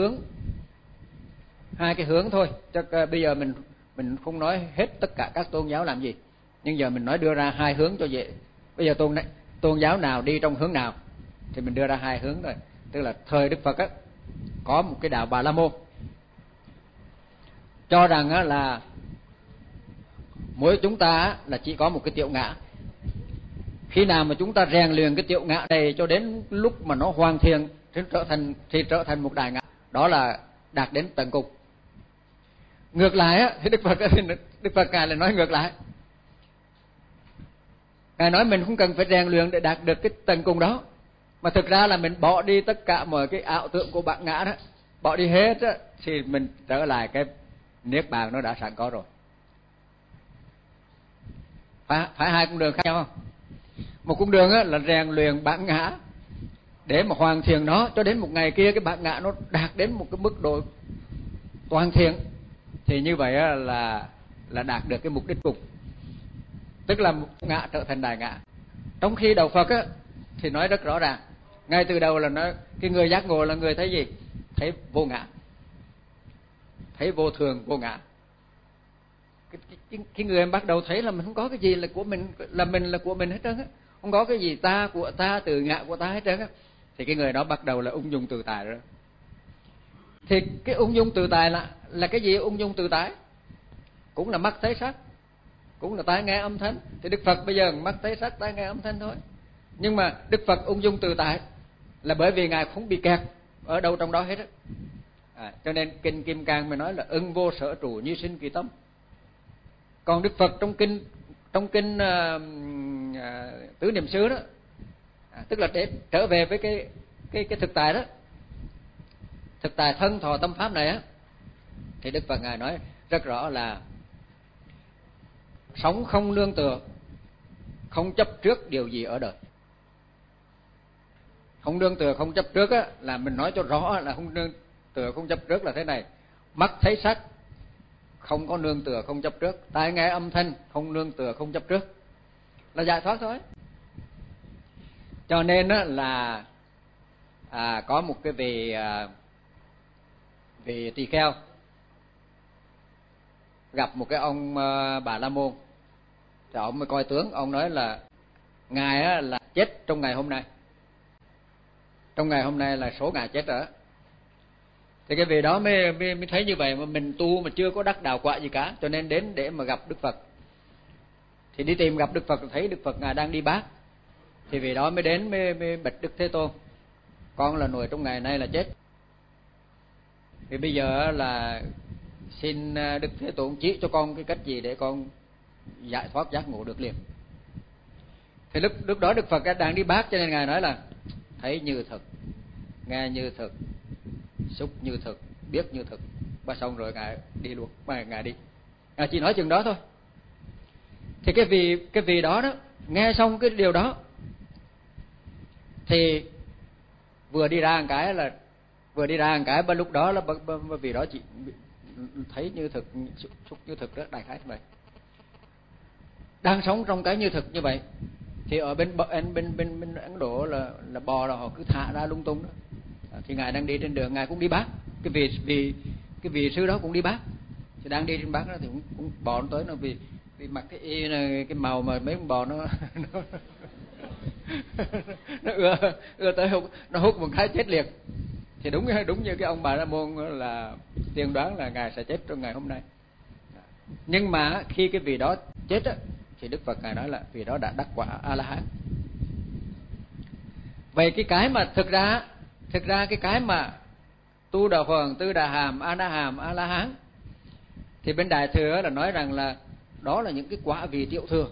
hướng thôi. Chắc bây giờ mình không nói hết tất cả các tôn giáo làm gì, nhưng giờ mình nói đưa ra hai hướng cho dễ. Bây giờ tôn giáo nào đi trong hướng nào thì mình đưa ra hai hướng rồi. Tức là thời Đức Phật á, có một cái đạo Bà La Môn cho rằng á là mỗi chúng ta á, là chỉ có một cái tiểu ngã. Khi nào mà chúng ta rèn luyện cái tiểu ngã này cho đến lúc mà nó hoàn thiện thì trở thành một đại ngã, đó là đạt đến tận cùng. Ngược lại á, thì Đức Phật ngài lại nói ngược lại. Ngài nói mình không cần phải rèn luyện để đạt được cái tận cùng đó, mà thực ra là mình bỏ đi tất cả mọi cái ảo tưởng của bản ngã đó, bỏ đi hết á, thì mình trở lại cái niết bàn nó đã sẵn có rồi. Phải hai con đường khác nhau không? Một con đường á, là rèn luyện bản ngã để mà hoàn thiện nó cho đến một ngày kia cái bản ngã nó đạt đến một cái mức độ toàn thiện, thì như vậy á, là đạt được cái mục đích cùng, tức là một ngã trở thành đại ngã. Trong khi đạo Phật á, thì nói rất rõ ràng, ngay từ đầu là nói cái người giác ngộ là người thấy gì? Thấy vô ngã, thấy vô thường, vô ngã. Cái người em bắt đầu thấy là mình không có cái gì là của mình, là của mình hết trơn á, không có cái gì ta, của ta, từ ngã của ta hết trơn á, thì cái người đó bắt đầu là ung dung tự tại rồi. Thì cái ung dung tự tại là cái gì? Ung dung tự tại cũng là mắt thấy sắc, cũng là tai nghe âm thanh. Thì Đức Phật bây giờ mắt thấy sắc, tai nghe âm thanh thôi. Nhưng mà Đức Phật ung dung tự tại là bởi vì ngài không bị kẹt ở đâu trong đó hết á. Cho nên kinh Kim Cang mới nói là ưng vô sở trụ như sinh kỳ tâm. Còn Đức Phật trong kinh Tứ Niệm xứ đó, tức là để trở về với cái thực tại đó, thực tại thân thọ tâm pháp này á, thì Đức Phật ngài nói rất rõ là sống không nương tựa, không chấp trước điều gì ở đời. Không nương tựa, không chấp trước á, là mình nói cho rõ là không nương tựa, không chấp trước là thế này: mắt thấy sắc, không có nương tựa, không chấp trước; tai nghe âm thanh, không nương tựa, không chấp trước, là giải thoát thôi. Cho nên á, là có một cái vị tỳ kheo gặp một cái ông Bà La Môn, thì ông mới coi tướng, ông nói là ngài á, là chết trong ngày hôm nay, trong ngày hôm nay là số ngài chết rồi. Thì cái vị đó mới thấy như vậy, mà mình tu mà chưa có đắc đạo quả gì cả, cho nên đến để mà gặp Đức Phật. Thì đi tìm gặp Đức Phật, thấy Đức Phật ngài đang đi bát, thì vị đó mới đến mới bạch Đức Thế Tôn: con là người trong ngày nay là chết, thì bây giờ là xin Đức Thế Tôn chỉ cho con cái cách gì để con giải thoát giác ngộ được liền. Thì lúc đó Đức Phật đang đi bát, cho nên ngài nói là thấy như thực, nghe như thực, xúc như thực, biết như thực. Và xong rồi ngài đi luôn, ngài đi, ngài chỉ nói chừng đó thôi. Thì cái vị đó nghe xong cái điều đó thì vừa đi ra một cái bên lúc đó là vì đó chị thấy như thực, xúc như thực, rất đại khái như vậy. Đang sống trong cái như thực như vậy, thì ở bên Ấn Độ là bò là họ cứ thả ra lung tung đó. Thì ngài đang đi trên đường, ngài cũng đi bát, cái vị sư đó cũng đi bát, thì đang đi trên bát đó thì cũng bò nó tới, nó vì mặc cái y này, cái màu mà mấy con bò nó ưa tới hút, nó hút một cái chết liệt. Thì đúng như cái ông Bà La Môn là tiên đoán là ngài sẽ chết trong ngày hôm nay. Nhưng mà khi cái vị đó chết á, thì Đức Phật ngài nói là vì đó đã đắc quả A La Hán. Vậy cái mà thực ra cái mà Tu Đà Hoàng, Tư Đà Hàm, A Na Hàm, A La Hán thì bên Đại Thừa là nói rằng là đó là những cái quả vị tiểu thừa.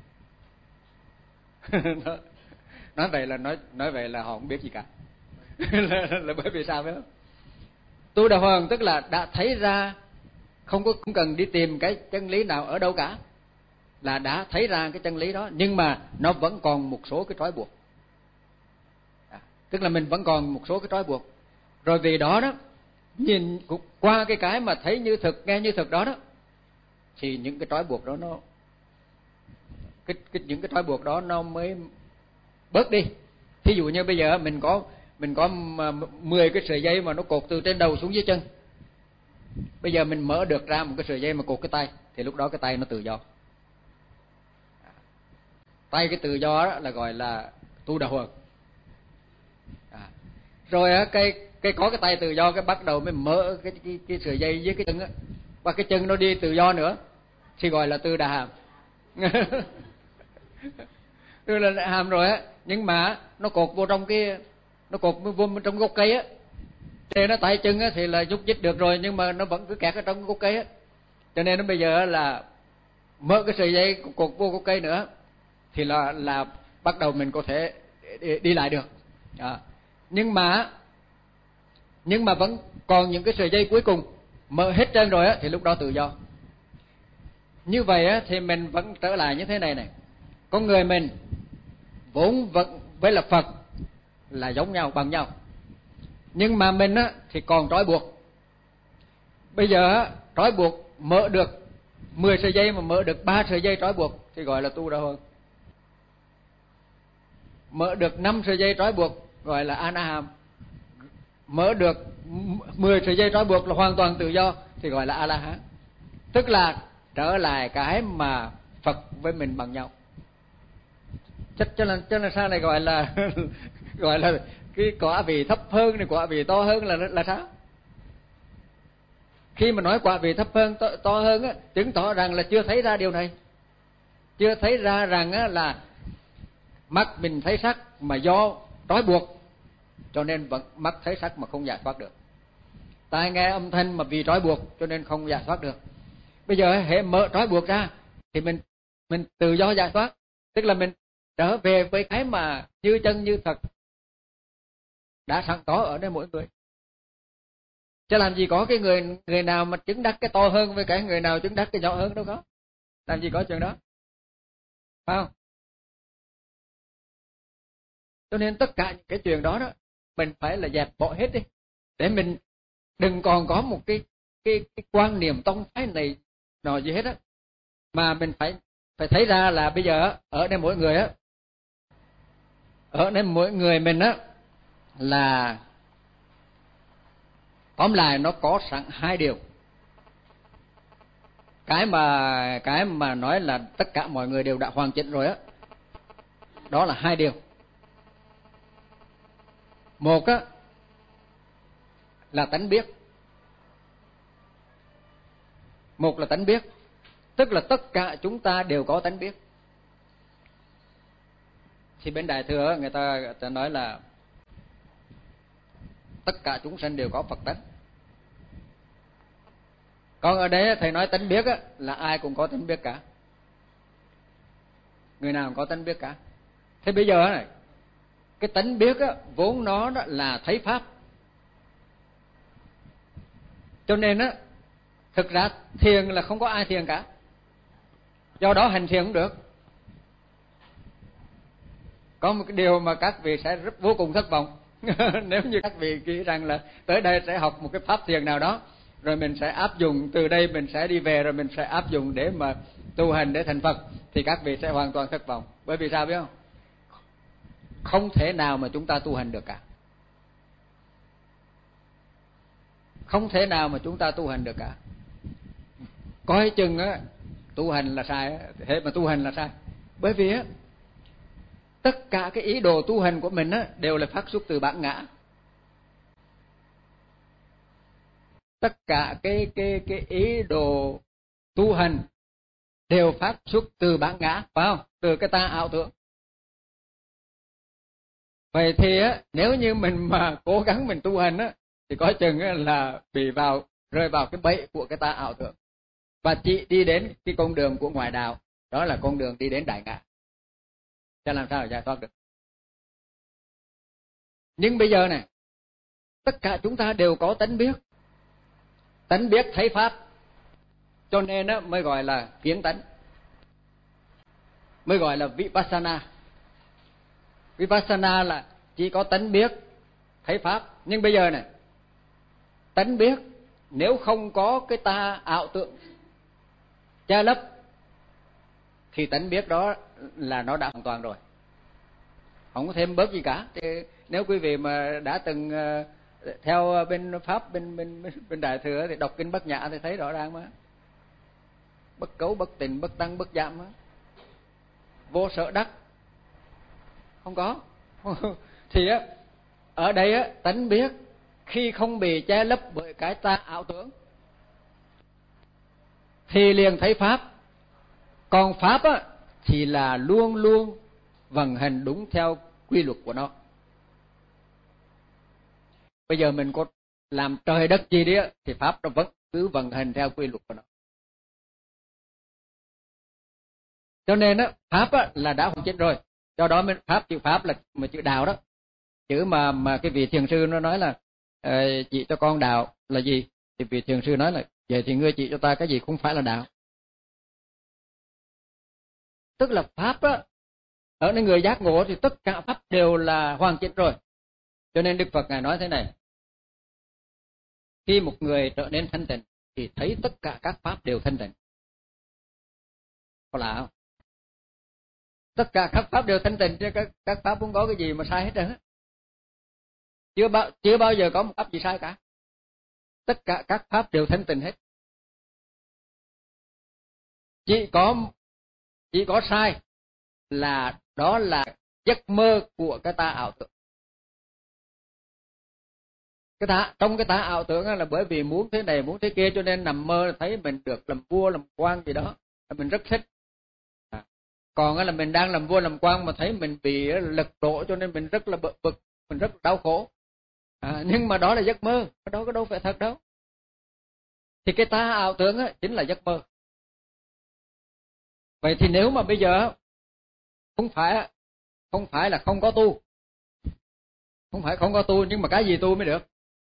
nói vậy là họ không biết gì cả. là bởi vì sao phải không? Tu Đà Hoàng tức là đã thấy ra, không cần đi tìm cái chân lý nào ở đâu cả, là đã thấy ra cái chân lý đó, nhưng mà nó vẫn còn một số cái trói buộc. Tức là mình vẫn còn một số cái trói buộc. Rồi vì đó đó, nhìn qua cái mà thấy như thực, nghe như thực đó đó, thì những cái trói buộc đó những cái trói buộc đó nó mới bớt đi. Thí dụ như bây giờ mình có 10 cái sợi dây mà nó cột từ trên đầu xuống dưới chân. Bây giờ mình mở được ra một cái sợi dây mà cột cái tay, thì lúc đó cái tay nó tự do. Tay cái tự do đó là gọi là Tu Đà Hoàng. Rồi cái có cái tay tự do, cái bắt đầu mới mở cái sợi dây với cái chân á, và cái chân nó đi tự do nữa thì gọi là Tư Đà Hàm. Tư Đà Hàm rồi á, nhưng mà nó cột vô trong trong gốc cây á, thì nó tay chân á thì là nhúc nhích được rồi, nhưng mà nó vẫn cứ kẹt ở trong gốc cây á, cho nên nó bây giờ là mở cái sợi dây cột vô gốc cây nữa thì là bắt đầu mình có thể đi lại được. Nhưng mà vẫn còn những cái sợi dây cuối cùng, mở hết trơn rồi á thì lúc đó tự do. Như vậy á thì mình vẫn trở lại như thế này. Con người mình vốn vẫn với là Phật là giống nhau, bằng nhau, nhưng mà mình á thì còn trói buộc. Bây giờ á, trói buộc mở được 10 sợi dây mà mở được 3 sợi dây trói buộc thì gọi là Tu Đà Hoàng. Mở được 5 sợi dây trói buộc gọi là A Na Hàm. Mở được 10 sợi dây trói buộc là hoàn toàn tự do thì gọi là A La Hán. Tức là trở lại cái mà Phật với mình bằng nhau. Cho nên sao này gọi là gọi là cái quả vị thấp hơn này, quả vị to hơn là sao? Khi mà nói quả vị thấp hơn, to hơn á, chứng tỏ rằng là chưa thấy ra điều này. Chưa thấy ra rằng á là mắt mình thấy sắc mà do trói buộc cho nên vẫn mắt thấy sắc mà không giải thoát được. Tai nghe âm thanh mà vì trói buộc cho nên không giải thoát được. Bây giờ hệ mở trói buộc ra thì mình tự do giải thoát, tức là mình trở về với cái mà như chân như thật đã sẵn có ở đây mỗi người. Chứ làm gì có cái người nào mà chứng đắc cái to hơn với cái người nào chứng đắc cái nhỏ hơn, đâu có. Làm gì có chuyện đó, phải không? Cho nên tất cả những cái chuyện đó đó mình phải là dẹp bỏ hết đi, để mình đừng còn có một cái quan niệm tông phái này nọ gì hết á, mà mình phải thấy ra là bây giờ ở đây mỗi người á, ở đây mỗi người mình á là tóm lại nó có sẵn hai điều. Cái mà nói là tất cả mọi người đều đã hoàn chỉnh rồi á, đó là hai điều. Một á là tánh biết. Một là tánh biết, tức là tất cả chúng ta đều có tánh biết. Thì bên Đại Thừa người ta nói là tất cả chúng sanh đều có Phật tánh. Còn ở đây thầy nói tánh biết á, là ai cũng có tánh biết cả, người nào cũng có tánh biết cả. Thế bây giờ này, cái tánh biết á, vốn nó đó là thấy pháp, cho nên á thực ra thiền là không có ai thiền cả, do đó hành thiền cũng được. Có một cái điều mà các vị sẽ vô cùng thất vọng nếu như các vị nghĩ rằng là tới đây sẽ học một cái pháp thiền nào đó, rồi mình sẽ áp dụng từ đây, mình sẽ đi về rồi mình sẽ áp dụng để mà tu hành để thành Phật, thì các vị sẽ hoàn toàn thất vọng. Bởi vì sao biết không? Không thể nào mà chúng ta tu hành được cả. Không thể nào mà chúng ta tu hành được cả. Coi chừng á tu hành là sai, thế mà tu hành là sai. Bởi vì á tất cả cái ý đồ tu hành của mình á đều là phát xuất từ bản ngã. Tất cả cái ý đồ tu hành đều phát xuất từ bản ngã, phải không? Từ cái ta ảo tưởng. Vậy thì á, nếu như mình mà cố gắng mình tu hành á, thì có chừng là rơi vào cái bẫy của cái ta ảo tưởng, và chỉ đi đến cái con đường của ngoại đạo, đó là con đường đi đến đại ngã, cho làm sao để giải thoát được. Nhưng bây giờ này, tất cả chúng ta đều có tánh biết thấy pháp, cho nên á mới gọi là kiến tánh, mới gọi là vipassana. Vipassana là chỉ có tánh biết thấy pháp. Nhưng bây giờ này, tánh biết nếu không có cái ta ảo tưởng che lấp thì tánh biết đó là nó đã hoàn toàn rồi, không có thêm bớt gì cả. Thì nếu quý vị mà đã từng theo bên pháp, bên đại thừa thì đọc kinh Bát Nhã thì thấy rõ ràng mà, bất cấu bất tình bất tăng bất giảm mà, vô sở đắc, không có. Thì á, ở đây á, tánh biết khi không bị che lấp bởi cái ta ảo tưởng thì liền thấy pháp. Còn pháp á thì là luôn luôn vận hành đúng theo quy luật của nó. Bây giờ mình có làm trời đất gì đi á thì pháp nó vẫn cứ vận hành theo quy luật của nó. Cho nên á, pháp á là đã hoàn chỉnh rồi. Do đó mới pháp, chữ pháp là mà chữ đạo đó. Chữ mà cái vị thiền sư nó nói là chỉ cho con đạo là gì? Thì vị thiền sư nói là vậy thì ngươi chỉ cho ta cái gì không phải là đạo. Tức là pháp á, ở nơi người giác ngộ thì tất cả pháp đều là hoàn chỉnh rồi. Cho nên Đức Phật Ngài nói thế này: khi một người trở nên thanh tịnh thì thấy tất cả các pháp đều thanh tịnh. Có lạ không? Tất cả các pháp đều thanh tịnh, chứ các pháp không có cái gì mà sai hết trơn. Chưa bao giờ có một pháp gì sai cả. Tất cả các pháp đều thanh tịnh hết. Chỉ có sai là đó là giấc mơ của cái ta ảo tưởng. Trong cái ta ảo tưởng là bởi vì muốn thế này muốn thế kia cho nên nằm mơ thấy mình được làm vua làm quan gì đó, mình rất thích. Còn là mình đang làm vua làm quan mà thấy mình bị lật đổ cho nên mình rất là bực, mình rất là đau khổ. Nhưng mà đó là giấc mơ, đó có đâu phải thật đâu. Thì cái ta ảo tưởng chính là giấc mơ. Vậy thì nếu mà bây giờ không phải là không có tu, không phải không có tu, nhưng mà cái gì tu mới được?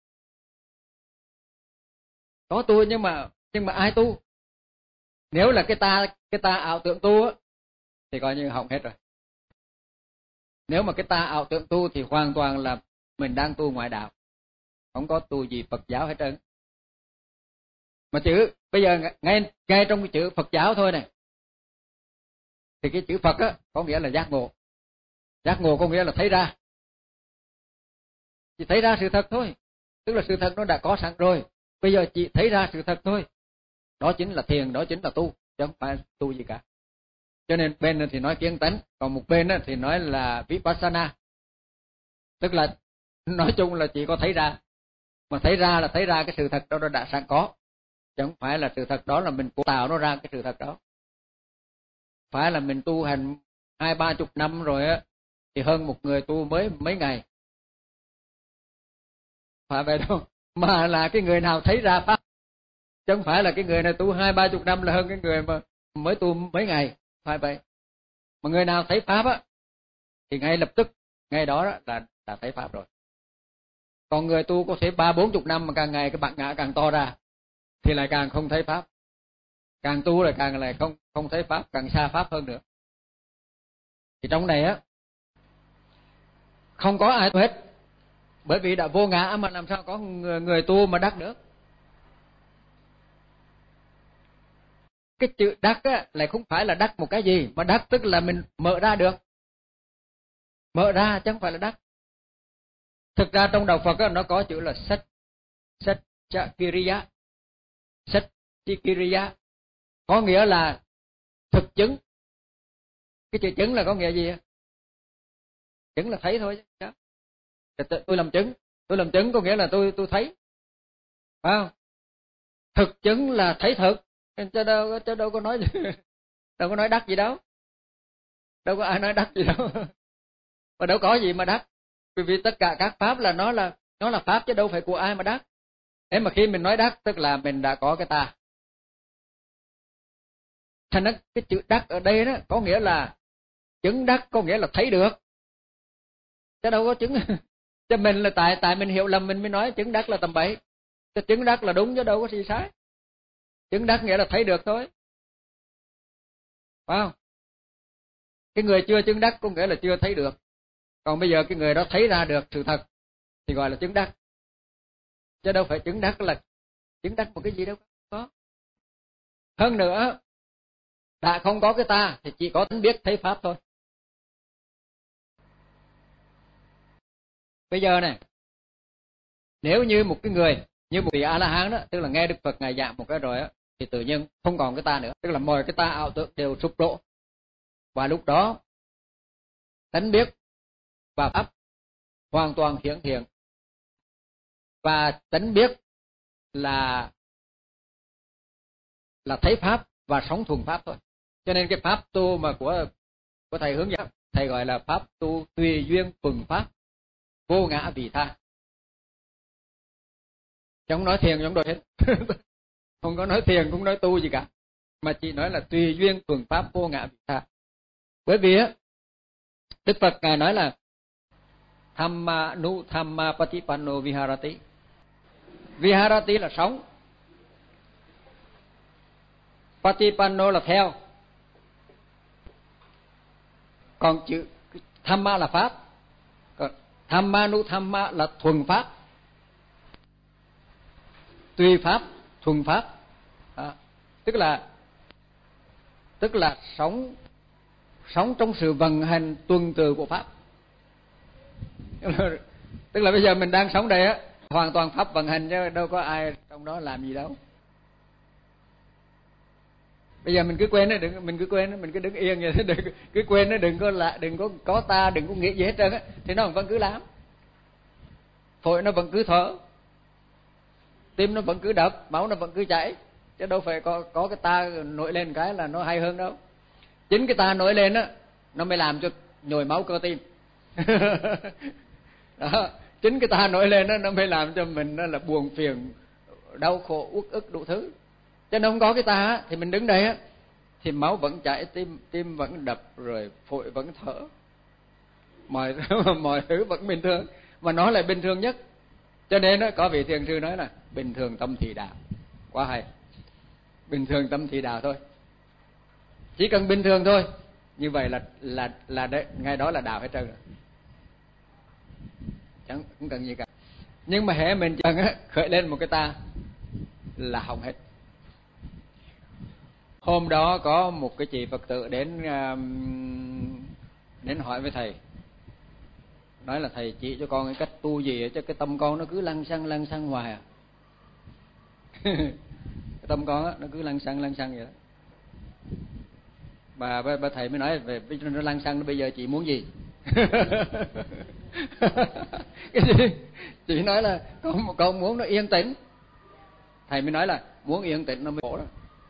Có tu nhưng mà ai tu? Nếu là cái ta ảo tưởng tu á thì coi như hỏng hết rồi. Nếu mà cái ta ảo tưởng tu thì hoàn toàn là mình đang tu ngoại đạo, không có tu gì Phật giáo hết trơn. Mà chữ bây giờ ngay trong cái chữ Phật giáo thôi này, thì cái chữ Phật á có nghĩa là giác ngộ. Giác ngộ có nghĩa là thấy ra. Chỉ thấy ra sự thật thôi. Tức là sự thật nó đã có sẵn rồi. Bây giờ chỉ thấy ra sự thật thôi. Đó chính là thiền, đó chính là tu, chứ không phải tu gì cả. Cho nên bên thì nói kiến tánh, còn một bên thì nói là vipassana. Tức là nói chung là chỉ có thấy ra. Mà thấy ra là thấy ra cái sự thật đó nó đã sẵn có. Chứ không phải là sự thật đó là mình cố tạo nó ra cái sự thật đó. Phải là mình tu hành 20-30 năm rồi á thì hơn một người tu mới mấy ngày. Phải vậy đâu. Mà là cái người nào thấy ra pháp. Chứ không phải là cái người này tu 20-30 năm là hơn cái người mà mới tu mấy ngày. Phải vậy. Mà người nào thấy pháp á thì ngay lập tức, ngay đó là thấy pháp rồi. Còn người tu có thể 30-40 năm mà càng ngày cái bản ngã càng to ra thì lại càng không thấy pháp. Càng tu lại càng lại không thấy pháp, càng xa pháp hơn nữa. Thì trong này á không có ai tu hết. Bởi vì đã vô ngã mà làm sao có người tu mà đắc được. Cái chữ đắc á lại không phải là đắc một cái gì, mà đắc tức là mình mở ra được. Mở ra chứ không phải là đắc. Thực ra trong đạo Phật á, nó có chữ là Satchakiriya. Satchakiriya có nghĩa là thực chứng. Cái chữ chứng là có nghĩa gì? Chứng là thấy thôi chứ. Tôi làm chứng có nghĩa là tôi thấy. Phải không? Thực chứng là thấy thực. Chứ đâu có nói gì. đâu có nói đắc gì đâu, đâu có ai nói đắc gì đâu. Mà đâu có gì mà đắc, vì tất cả các pháp là nó là pháp chứ đâu phải của ai mà đắc. Thế mà khi mình nói đắc tức là mình đã có cái ta. Thành ra cái chữ đắc ở đây đó có nghĩa là chứng đắc, có nghĩa là thấy được, chứ đâu có chứng. Cho mình là tại mình hiểu lầm mình mới nói chứng đắc là tầm bậy. Chứ chứng đắc là đúng chứ đâu có gì sai. Chứng đắc nghĩa là thấy được thôi, phải không? Cái người chưa chứng đắc có nghĩa là chưa thấy được. Còn bây giờ cái người đó thấy ra được sự thật thì gọi là chứng đắc. Chứ đâu phải chứng đắc là chứng đắc một cái gì đâu có. Hơn nữa, đã không có cái ta thì chỉ có tánh biết thấy pháp thôi. Bây giờ này, nếu như một cái người, như một vị A-la-hán đó, tức là nghe Đức Phật Ngài giảng một cái rồi á, thì tự nhiên không còn cái ta nữa, tức là mọi cái ta ảo tưởng đều sụp đổ. Và lúc đó, tánh biết và pháp hoàn toàn hiển hiện. Và tánh biết là thấy pháp và sống thuần pháp thôi. Cho nên cái pháp tu mà của thầy hướng dẫn, thầy gọi là pháp tu tùy duyên thuần pháp, vô ngã vị tha. Chẳng nói thiền chẳng đổi hết. Không có nói thiền cũng nói tu gì cả, mà chỉ nói là tùy duyên thuần pháp vô ngã vị tha. Bởi vì á, Đức Phật Ngài nói là Thamma nu thamma patipanno viharati. Viharati là sống, patipanno là theo, còn chữ Thamma là pháp, còn Thamma nu thamma là thuần pháp, tùy pháp thuần pháp. Tức là sống trong sự vận hành tuần tự của pháp. Tức là bây giờ mình đang sống đây á, hoàn toàn pháp vận hành chứ đâu có ai trong đó làm gì đâu. Bây giờ mình cứ quên nó, mình cứ đứng yên vậy, cứ quên nó, đừng có ta, đừng có nghĩ gì hết trơn á, thì nó vẫn cứ làm. Phổi nó vẫn cứ thở, tim nó vẫn cứ đập, máu nó vẫn cứ chảy, chứ đâu phải có cái ta nổi lên cái là nó hay hơn đâu. Chính cái ta nổi lên á, nó mới làm cho nhồi máu cơ tim. Đó, chính cái ta nổi lên đó, nó mới làm cho mình đó là buồn phiền, đau khổ, uất ức đủ thứ. Chứ nó không có cái ta á, thì mình đứng đây á, thì máu vẫn chảy, tim vẫn đập, rồi phổi vẫn thở, mọi thứ vẫn bình thường, mà nó là bình thường nhất. Cho nên đó, có vị thiền sư nói là bình thường tâm thì đạo. Quá hay. Bình thường tâm thì đạo thôi, chỉ cần bình thường thôi, như vậy là đấy, ngay đó là đạo hết trơn rồi, chẳng không cần gì cả. Nhưng mà hễ mình chẳng khởi lên một cái ta là hỏng hết. Hôm đó có một cái chị Phật tử đến hỏi với thầy, nói là thầy chỉ cho con cái cách tu gì chứ cái tâm con nó cứ lăng xăng hoài à. Cái tâm con á, nó cứ lăng xăng vậy đó. Bà thầy mới nói về nó lăng xăng, bây giờ chị muốn gì? Cái gì? Chị nói là con muốn nó yên tĩnh. Thầy mới nói là muốn yên tĩnh nó mới khổ đó.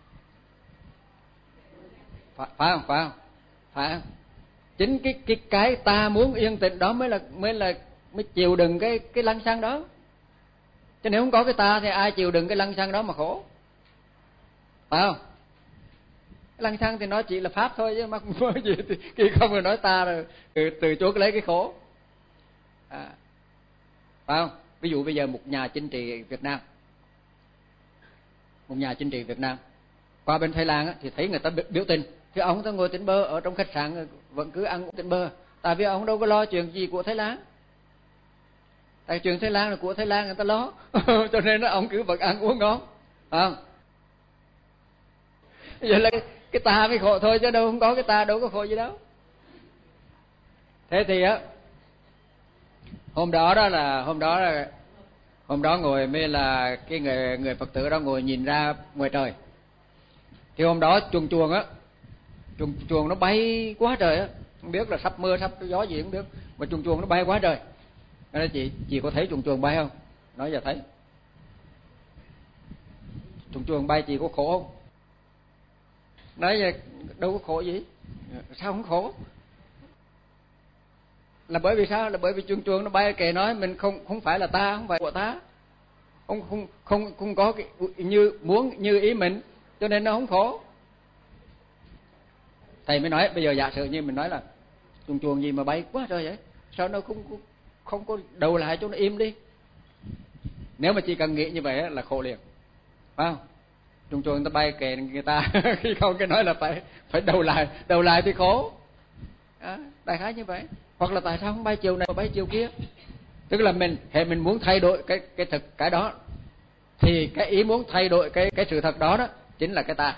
Phải không? Chính cái ta muốn yên tĩnh đó mới chịu đựng cái lăng xăng đó. Chứ nếu không có cái ta thì ai chịu đựng cái lăng xăng đó mà khổ. Phải không? Cái lăng xăng thì nó chỉ là pháp thôi chứ mà không có gì, khi không rồi nói ta rồi từ chỗ lấy cái khổ. Phải không? Ví dụ bây giờ một nhà chính trị Việt Nam qua bên Thái Lan á, thì thấy người ta biểu tình, thì ông ta ngồi tỉnh bơ ở trong khách sạn vẫn cứ ăn tỉnh bơ, tại vì ông đâu có lo chuyện gì của Thái Lan. Tại chuyện Thái Lan là của Thái Lan người ta lo. Cho nên ông cứ vẫn ăn uống ngon, phải không? Vậy là cái ta mới khổ thôi, chứ đâu không có cái ta đâu có khổ gì đâu. Thế thì á, hôm đó ngồi mới là cái người Phật tử đó ngồi nhìn ra ngoài trời. Thì hôm đó chuồn nó bay quá trời á, không biết là sắp mưa sắp gió gì không biết, mà chuồn nó bay quá trời. Nói chị có thấy chuồn bay không? Nói giờ thấy. Chuồn bay chị có khổ không? Nói vậy đâu có khổ gì, sao không khổ? Là bởi vì sao? Là bởi vì chuông chuông nó bay kệ nói mình không phải là ta, không phải của ta, không có cái như muốn như ý mình, cho nên nó không khổ. Thầy mới nói bây giờ giả sử như mình nói là chuông chuông gì mà bay quá trời vậy, sao nó không có đầu lại cho nó im đi. Nếu mà chỉ cần nghĩ như vậy là khổ liền, phải không? Chuông chuông ta bay kệ người ta khi không cái nói là phải đầu lại thì khổ. Đại khái như vậy. Hoặc là tại sao không bay chiều này mà bay chiều kia? Tức là mình muốn thay đổi cái đó, thì cái ý muốn thay đổi cái sự thật đó đó chính là cái ta.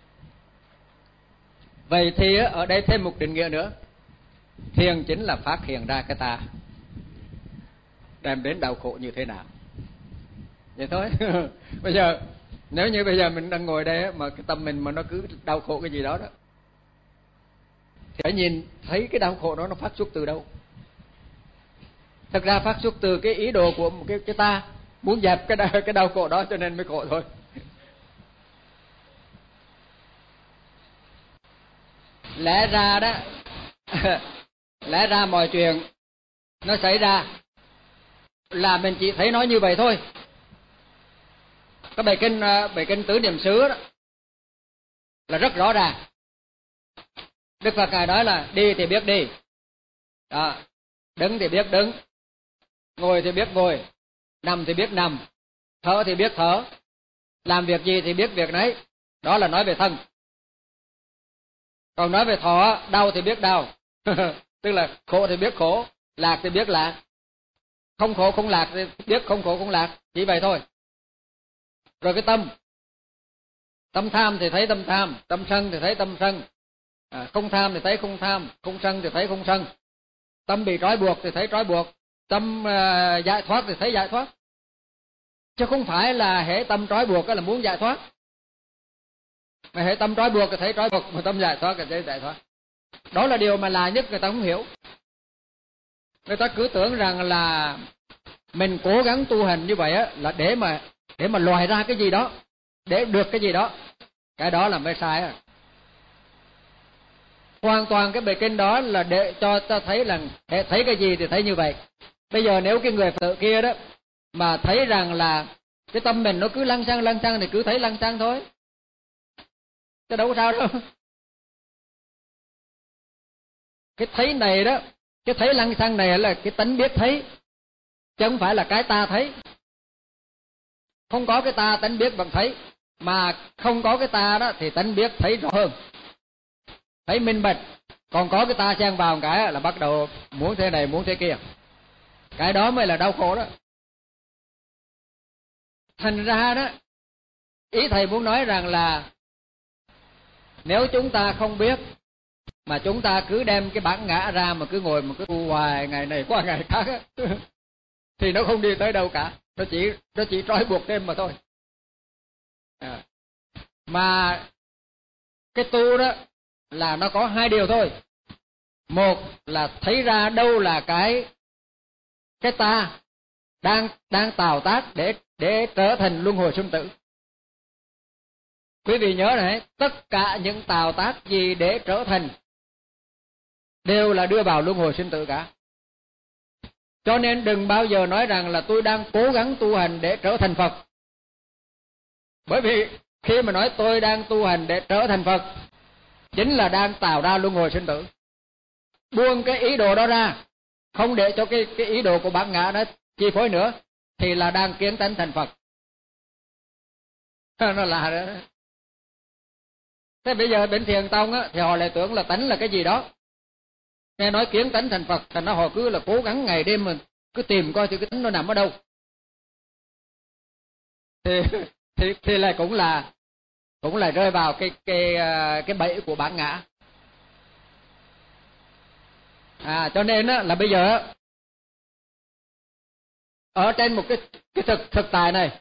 Vậy thì ở đây thêm một định nghĩa nữa, thiền chính là phát hiện ra cái ta, đem đến đau khổ như thế nào. Vậy thôi. Bây giờ nếu như bây giờ mình đang ngồi đây mà cái tâm mình mà nó cứ đau khổ cái gì đó đó, thì phải nhìn thấy cái đau khổ đó nó phát xuất từ đâu. Thật ra phát xuất từ cái ý đồ của một cái ta muốn dẹp cái đau khổ đó, cho nên mới khổ thôi. Lẽ ra đó lẽ ra mọi chuyện nó xảy ra là mình chỉ thấy nó như vậy thôi. Cái bài kinh tứ niệm xứ đó là rất rõ ràng. Đức Phật ngài nói là đi thì biết đi, đó, đứng thì biết đứng, ngồi thì biết ngồi, nằm thì biết nằm, thở thì biết thở, làm việc gì thì biết việc nấy. Đó là nói về thân. Còn nói về thọ, đau thì biết đau. Tức là khổ thì biết khổ, lạc thì biết lạc, không khổ không lạc thì biết không khổ không lạc, chỉ vậy thôi. Rồi cái tâm tham thì thấy tâm tham, tâm sân thì thấy tâm sân, không tham thì thấy không tham, không sân thì thấy không sân. Tâm bị trói buộc thì thấy trói buộc, tâm giải thoát thì thấy giải thoát. Chứ không phải là hễ tâm trói buộc là muốn giải thoát, mà hễ tâm trói buộc thì thấy trói buộc, mà tâm giải thoát thì thấy giải thoát. Đó là điều mà lạ nhất người ta không hiểu. Người ta cứ tưởng rằng là mình cố gắng tu hành như vậy là để mà lòi ra cái gì đó, để được cái gì đó. Cái đó là mới sai à. Hoàn toàn cái bài kinh đó là để cho ta thấy là thấy cái gì thì thấy như vậy. Bây giờ nếu cái người Phật tử kia đó mà thấy rằng là cái tâm mình nó cứ lăng xăng thì cứ thấy lăng xăng thôi, chứ đâu có sao đâu. Cái thấy này đó, cái thấy lăng xăng này là cái tánh biết thấy, chứ không phải là cái ta thấy. Không có cái ta tánh biết bằng thấy, mà không có cái ta đó thì tánh biết thấy rõ hơn, thấy minh bạch. Còn có cái ta xen vào một cái là bắt đầu muốn thế này muốn thế kia, cái đó mới là đau khổ đó. Thành ra đó, ý thầy muốn nói rằng là nếu chúng ta không biết mà chúng ta cứ đem cái bản ngã ra mà cứ ngồi mà cứ tu hoài ngày này qua ngày khác thì nó không đi tới đâu cả, nó chỉ trói buộc thêm mà thôi. Mà cái tu đó là nó có hai điều thôi. Một là thấy ra đâu là cái ta đang tạo tác để trở thành luân hồi sinh tử. Quý vị nhớ này, tất cả những tạo tác gì để trở thành đều là đưa vào luân hồi sinh tử cả. Cho nên đừng bao giờ nói rằng là tôi đang cố gắng tu hành để trở thành Phật. Bởi vì khi mà nói tôi đang tu hành để trở thành Phật, chính là đang tạo ra luân hồi sinh tử. Buông cái ý đồ đó ra, không để cho cái ý đồ của bản ngã nó chi phối nữa, thì là đang kiến tánh thành Phật. Nó là đó. Thế bây giờ bên Thiền Tông á, thì họ lại tưởng là tánh là cái gì đó. Nghe nói kiến tánh thành Phật, thành ra họ cứ là cố gắng ngày đêm mình cứ tìm coi thì cái tánh nó nằm ở đâu. Thì lại cũng là rơi vào cái bẫy của bản ngã. Cho nên á, là bây giờ ở trên một cái thực tại này,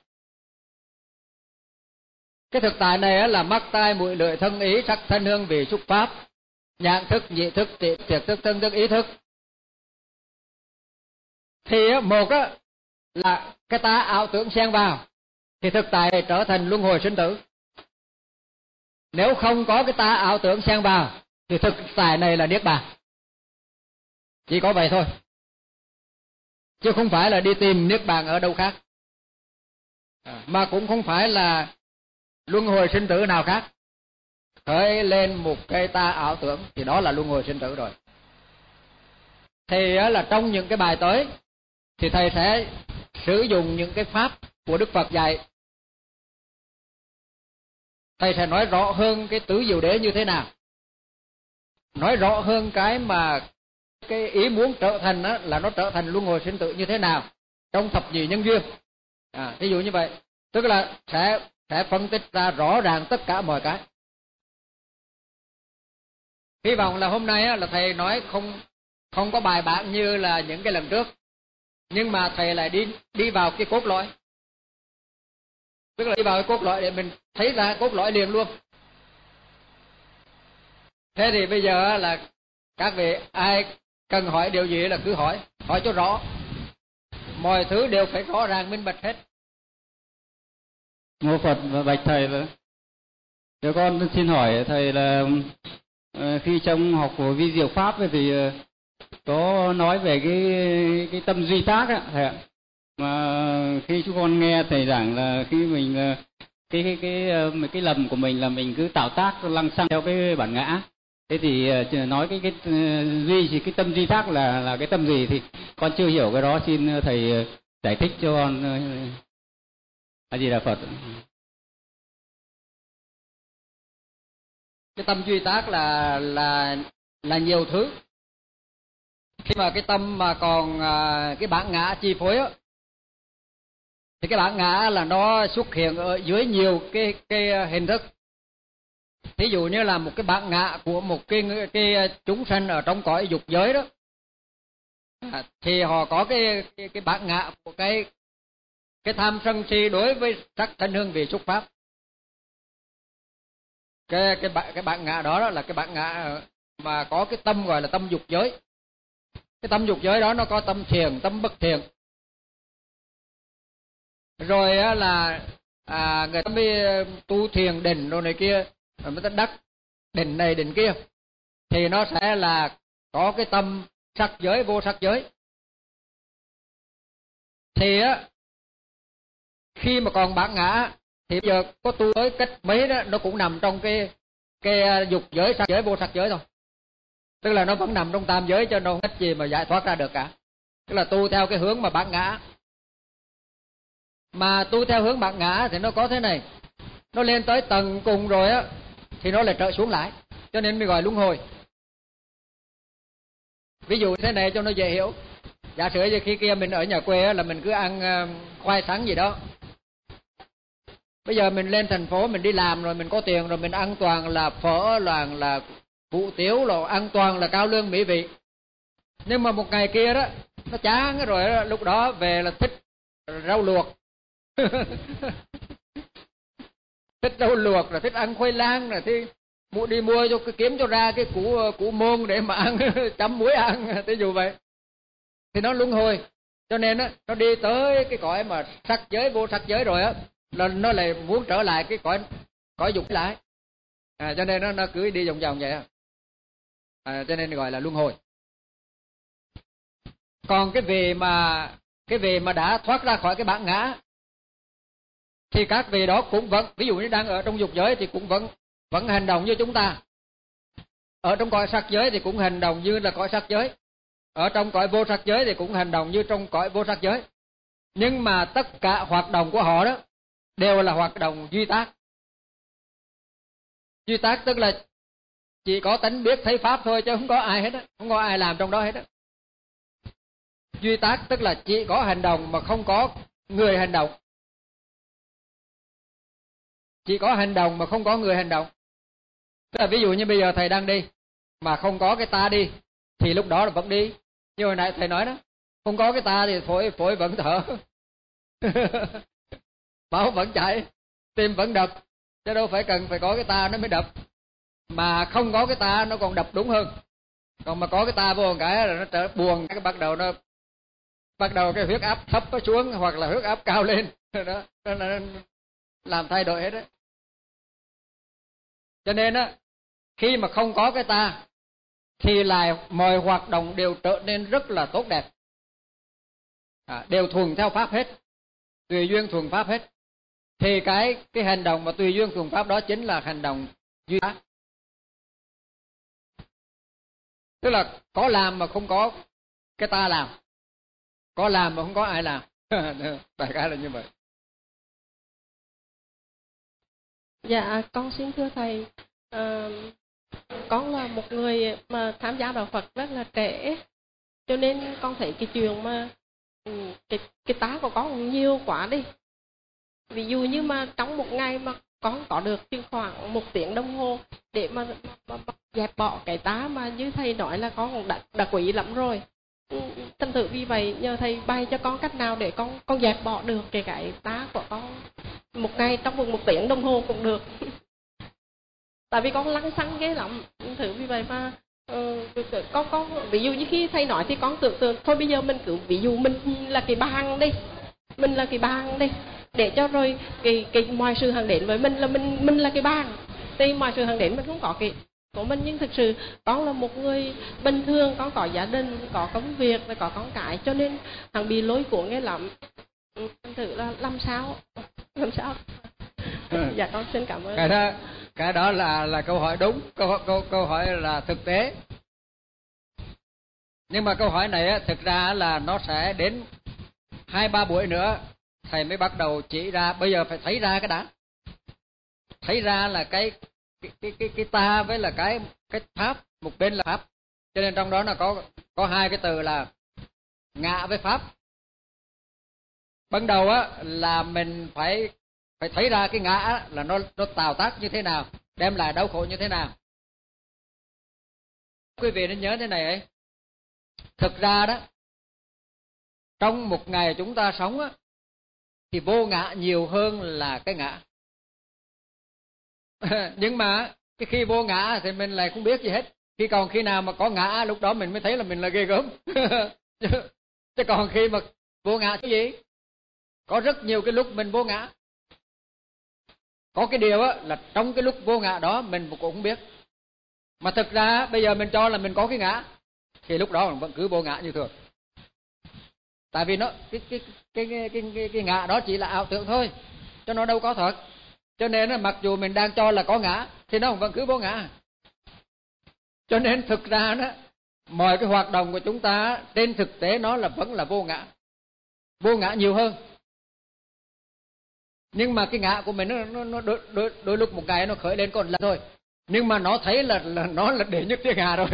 cái thực tại này là mắt tai mũi lưỡi thân ý sắc thân hương vị xúc pháp, nhãn thức nhị thức thiệt thức thân thức ý thức. Thì một á là cái ta ảo tưởng xen vào, thì thực tại trở thành luân hồi sinh tử. Nếu không có cái ta ảo tưởng xen vào thì thực tại này là niết bàn. Chỉ có vậy thôi, chứ không phải là đi tìm niết bàn ở đâu khác, mà cũng không phải là luân hồi sinh tử nào khác. Khởi lên một cái ta ảo tưởng thì đó là luân hồi sinh tử rồi. Thì là trong những cái bài tới thì thầy sẽ sử dụng những cái pháp của Đức Phật dạy. Thầy sẽ nói rõ hơn cái tứ diệu đế như thế nào, nói rõ hơn cái mà cái ý muốn trở thành đó, là nó trở thành luân hồi sinh tử như thế nào trong thập nhị nhân duyên. Ví dụ như vậy, tức là sẽ phân tích ra rõ ràng tất cả mọi cái. Hy vọng là hôm nay là thầy nói không có bài bản như là những cái lần trước, nhưng mà thầy lại đi vào cái cốt lõi, tức là đi vào cái cốt lõi để mình thấy ra cốt lõi liền luôn. Thế thì bây giờ là các vị ai cần hỏi điều gì là cứ hỏi cho rõ, mọi thứ đều phải rõ ràng minh bạch hết. Mô Phật và bạch thầy, để con xin hỏi thầy là khi trong học của vi diệu pháp thì có nói về cái tâm duy tác á thầy ạ, mà khi chúng con nghe thầy giảng là khi mình cái lầm của mình là mình cứ tạo tác lăng xăng theo cái bản ngã. Thế thì nói cái duy thì cái tâm duy tác là cái tâm gì thì con chưa hiểu cái đó, xin thầy giải thích cho con. A Di Đà Phật. Cái tâm duy tác là nhiều thứ. Khi mà cái tâm mà còn cái bản ngã chi phối á, thì cái bản ngã là nó xuất hiện ở dưới nhiều cái hình thức. Ví dụ như là một cái bản ngã của một cái chúng sanh ở trong cõi dục giới đó, thì họ có cái bản ngã của cái tham sân si đối với sắc thanh hương vị xúc pháp. Cái bản ngã đó là cái bản ngã mà có cái tâm gọi là tâm dục giới. Cái tâm dục giới đó nó có tâm thiền, tâm bất thiền. Rồi là người ta mới tu thiền định rồi này kia, rồi mới ta đắc định này định kia, thì nó sẽ là có cái tâm sắc giới, vô sắc giới. Thì khi mà còn bản ngã thì bây giờ có tu tới cách mấy đó, nó cũng nằm trong cái dục giới, sắc giới, vô sắc giới thôi. Tức là nó vẫn nằm trong tam giới, cho nó không cách gì mà giải thoát ra được cả. Tức là tu theo cái hướng mà bản ngã. Mà tu theo hướng bản ngã thì nó có thế này, nó lên tới tầng cùng rồi á thì nó lại trở xuống lại, cho nên mới gọi luân hồi. Ví dụ thế này cho nó dễ hiểu. Giả sử như khi kia mình ở nhà quê á, là mình cứ ăn khoai sắn gì đó. Bây giờ mình lên thành phố, mình đi làm rồi, mình có tiền rồi, mình ăn toàn là phở, là hủ tiếu, rồi ăn toàn là cao lương mỹ vị. Nhưng mà một ngày kia đó nó chán rồi đó, lúc đó về là thích rau luộc. Thích rau luộc, rồi thích ăn khoai lang, rồi thì đi mua cho kiếm cho ra cái củ môn để mà ăn, chấm muối ăn, ví dụ vậy. Thì nó luân hồi. Cho nên nó đi tới cái cõi mà sắc giới, vô sắc giới rồi á, nó lại muốn trở lại cái cõi dục lại. Cho nên nó cứ đi vòng vòng vậy. Cho nên gọi là luân hồi. Còn cái vị mà đã thoát ra khỏi cái bản ngã thì các vị đó cũng vẫn, ví dụ như đang ở trong dục giới thì cũng vẫn hành động như chúng ta. Ở trong cõi sắc giới thì cũng hành động như là cõi sắc giới. Ở trong cõi vô sắc giới thì cũng hành động như trong cõi vô sắc giới. Nhưng mà tất cả hoạt động của họ đó đều là hoạt động duy tác. Duy tác tức là chỉ có tánh biết thấy pháp thôi, chứ không có ai hết á, không có ai làm trong đó hết á. Duy tác tức là chỉ có hành động mà không có người hành động. Chỉ có hành động mà không có người hành động. Tức là ví dụ như bây giờ thầy đang đi mà không có cái ta đi thì lúc đó là vẫn đi. Như hồi nãy thầy nói đó, không có cái ta thì phổi vẫn thở. Máu vẫn chảy, tim vẫn đập, chứ đâu phải cần phải có cái ta nó mới đập. Mà không có cái ta nó còn đập đúng hơn. Còn mà có cái ta vô một cái là nó trở buồn, cái bắt đầu cái huyết áp thấp nó xuống, hoặc là huyết áp cao lên. Đó, nó làm thay đổi hết đấy. Cho nên á, khi mà không có cái ta thì lại mọi hoạt động đều trở nên rất là tốt đẹp, đều thuần theo pháp hết, tùy duyên thuần pháp hết. Thì cái hành động mà tùy duyên thuần pháp đó chính là hành động duy pháp. Tức là có làm mà không có cái ta làm, có làm mà không có ai làm. Đại khái là như vậy. Dạ, con xin thưa thầy, con là một người mà tham gia đạo Phật rất là trẻ, cho nên con thấy cái chuyện mà cái tá của con cũng nhiều quá đi. Ví dụ như mà trong một ngày mà con có được chừng khoảng 1 tiếng đồng hồ để mà dẹp bỏ cái tá mà như thầy nói là con cũng đã quý lắm rồi. Thành thử vì vậy nhờ thầy bày cho con cách nào để con dẹp bỏ được cái tá của con một ngày trong vòng 1 tiếng đồng hồ cũng được. Tại vì con lăng xăng ghê lắm. Thử vì vậy mà con ví dụ như khi thầy nói thì con tưởng thôi bây giờ mình cứ ví dụ mình là cái bàn đi, mình là cái bàn đi, để cho rồi cái mọi sự hàng đến với mình là mình là cái bàn, thì mọi sự hàng đến mình không có cái của mình. Nhưng thực sự con là một người bình thường, con có gia đình, có công việc và có con cái, cho nên thằng bị lối cuốn nghe lắm. Thử là làm sao Dạ con xin cảm ơn. Cái đó là câu hỏi đúng, câu hỏi là thực tế. Nhưng mà câu hỏi này thực ra là nó sẽ đến 2-3 buổi nữa thầy mới bắt đầu chỉ ra. Bây giờ phải thấy ra cái đã, thấy ra là cái ta với là cái pháp, một bên là pháp. Cho nên trong đó là có 2 cái từ là ngã với pháp. Ban đầu là mình phải thấy ra cái ngã là nó tạo tác như thế nào, đem lại đau khổ như thế nào. Quý vị nên nhớ thế này ấy, thực ra đó trong một ngày chúng ta sống thì vô ngã nhiều hơn là cái ngã. Nhưng mà cái khi vô ngã thì mình lại không biết gì hết. Khi nào mà có ngã lúc đó mình mới thấy là mình là ghê gớm. Chứ còn khi mà vô ngã cái gì? Có rất nhiều cái lúc mình vô ngã. Có cái điều là trong cái lúc vô ngã đó mình cũng không biết. Mà thực ra bây giờ mình cho là mình có cái ngã thì lúc đó mình vẫn cứ vô ngã như thường. Tại vì nó cái ngã đó chỉ là ảo tưởng thôi, cho nó đâu có thật. Cho nên mặc dù mình đang cho là có ngã thì nó vẫn cứ vô ngã. Cho nên thực ra đó, mọi cái hoạt động của chúng ta trên thực tế nó là vẫn là vô ngã. Vô ngã nhiều hơn. Nhưng mà cái ngã của mình nó đôi lúc một ngày nó khởi lên còn là thôi. Nhưng mà nó thấy là nó là đệ nhất thiên hạ rồi.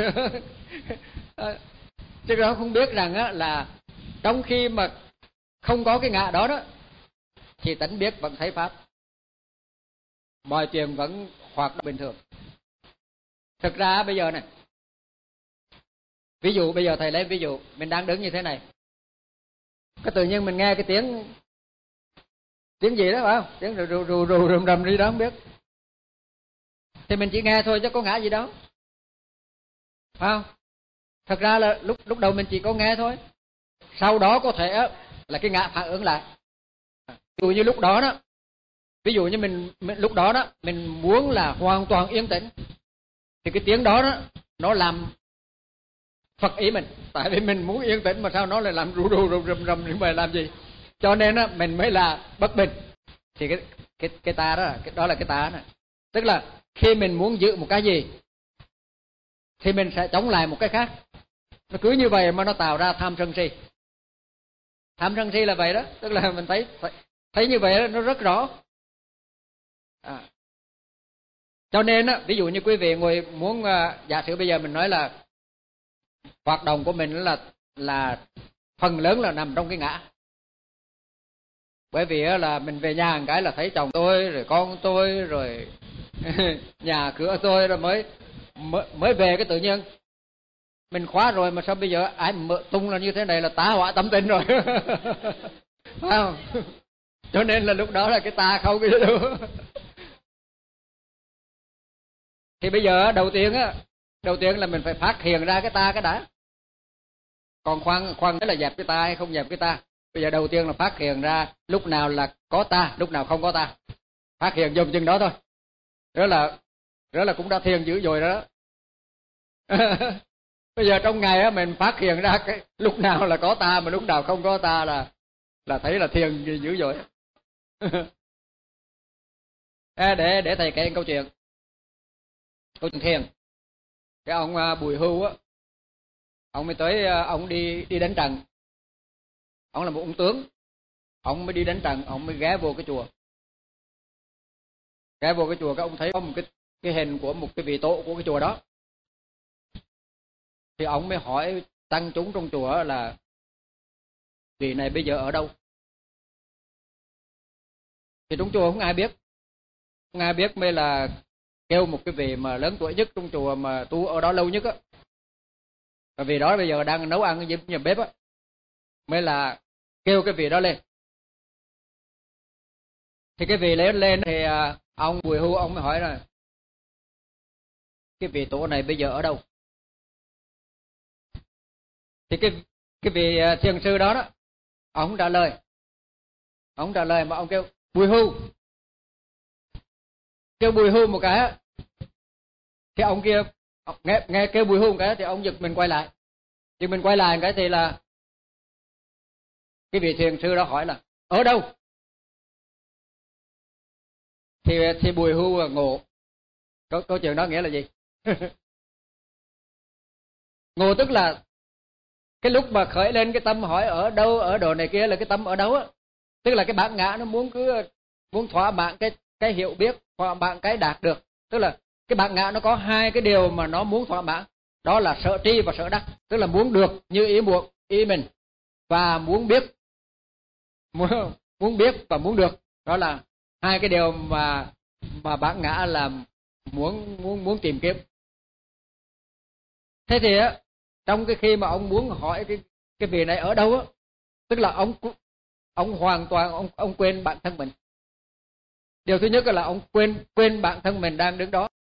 Chứ nó không biết rằng là trong khi mà không có cái ngã đó thì tánh biết vẫn thấy pháp, mọi chuyện vẫn hoạt động bình thường. Thực ra bây giờ này, ví dụ bây giờ thầy lấy ví dụ mình đang đứng như thế này, cái tự nhiên mình nghe cái tiếng gì đó phải không, tiếng rù rầm rầm gì đó không biết, thì mình chỉ nghe thôi chứ có ngã gì đâu, phải không? Thật ra là lúc đầu mình chỉ có nghe thôi, sau đó có thể là cái ngã phản ứng lại. Ví dụ như lúc đó ví dụ như mình lúc đó mình muốn là hoàn toàn yên tĩnh thì cái tiếng đó nó làm phật ý mình, tại vì mình muốn yên tĩnh mà sao nó lại làm rù rầm như vậy làm gì? Cho nên mình mới là bất bình. Thì cái ta đó là cái ta này. Tức là khi mình muốn giữ một cái gì thì mình sẽ chống lại một cái khác. Nó cứ như vậy mà nó tạo ra tham sân si. Tham sân si là vậy đó, tức là mình thấy như vậy đó, nó rất rõ. Cho nên ví dụ như quý vị ngồi muốn giả sử bây giờ mình nói là hoạt động của mình là phần lớn là nằm trong cái ngã. Bởi vì là mình về nhà một cái là thấy chồng tôi rồi con tôi rồi nhà cửa tôi rồi mới về cái tự nhiên mình khóa rồi mà sao bây giờ ai mở tung là như thế này là tá hỏa tâm tình rồi. Phải không? Cho nên là lúc đó là cái ta không cái đâu. Thì bây giờ đầu tiên là mình phải phát hiện ra cái ta cái đã. Còn khoan là dẹp cái ta hay không dẹp cái ta. Bây giờ đầu tiên là phát hiện ra lúc nào là có ta, lúc nào không có ta. Phát hiện dùng chừng đó thôi. Đó là đó là cũng đã thiền dữ dội đó. Bây giờ trong ngày á mình phát hiện ra cái lúc nào là có ta mà lúc nào không có ta là thấy là thiền dữ dội. Để thầy kể câu chuyện thiền. Cái ông Bùi Hưu á, ông mới tới, ông đi đánh trận. Ông là một ông tướng, ông mới đi đánh trận, ông mới ghé vô cái chùa. Ghé vô cái chùa, cái ông thấy có một cái hình của một cái vị tổ của cái chùa đó. Thì ông mới hỏi tăng chúng trong chùa là vị này bây giờ ở đâu. Thì trong chùa không ai biết, không ai biết, mới là kêu một cái vị mà lớn tuổi nhất trong chùa mà tu ở đó lâu nhất á, và vị đó bây giờ đang nấu ăn ở nhà bếp á, mới là kêu cái vị đó lên. Thì cái vị lên thì ông Bùi Hưu ông mới hỏi là cái vị tổ này bây giờ ở đâu. Thì cái vị thiền sư đó ông trả lời mà ông kêu Bùi Hưu, kêu Bùi Hưu một cái. Thì ông kia nghe kêu Bùi Hưu một cái thì ông giật mình quay lại. Một cái thì là cái vị thiền sư đó hỏi là ở đâu. Thì Bùi Hưu ngộ. Câu chuyện đó nghĩa là gì? Ngộ tức là cái lúc mà khởi lên cái tâm hỏi ở đâu, ở đồ này kia là cái tâm ở đâu á. Tức là cái bản ngã nó muốn thỏa mãn cái hiểu biết, thỏa mãn cái đạt được. Tức là cái bản ngã nó có hai cái điều mà nó muốn thỏa mãn, đó là sở tri và sở đắc. Tức là muốn được như ý mình, và muốn biết và muốn được. Đó là hai cái điều mà bản ngã là muốn tìm kiếm. Thế thì á, trong cái khi mà ông muốn hỏi cái vị này ở đâu á, tức là ông hoàn toàn ông quên bản thân mình. Điều thứ nhất là ông quên bản thân mình đang đứng đó.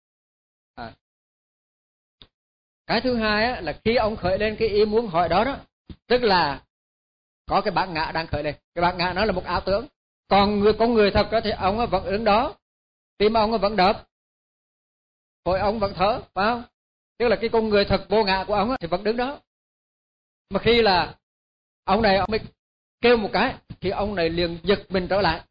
Cái thứ hai á, là khi ông khởi lên cái ý muốn hỏi đó, tức là có cái bản ngã đang khởi lên. Cái bản ngã nó là một ảo tưởng. Còn con người thật thì ông vẫn đứng đó, tim ông vẫn đập, phổi ông vẫn thở, phải không? Tức là cái con người thật vô ngã của ông thì vẫn đứng đó. Mà khi là ông này ông mới kêu một cái thì ông này liền giật mình trở lại.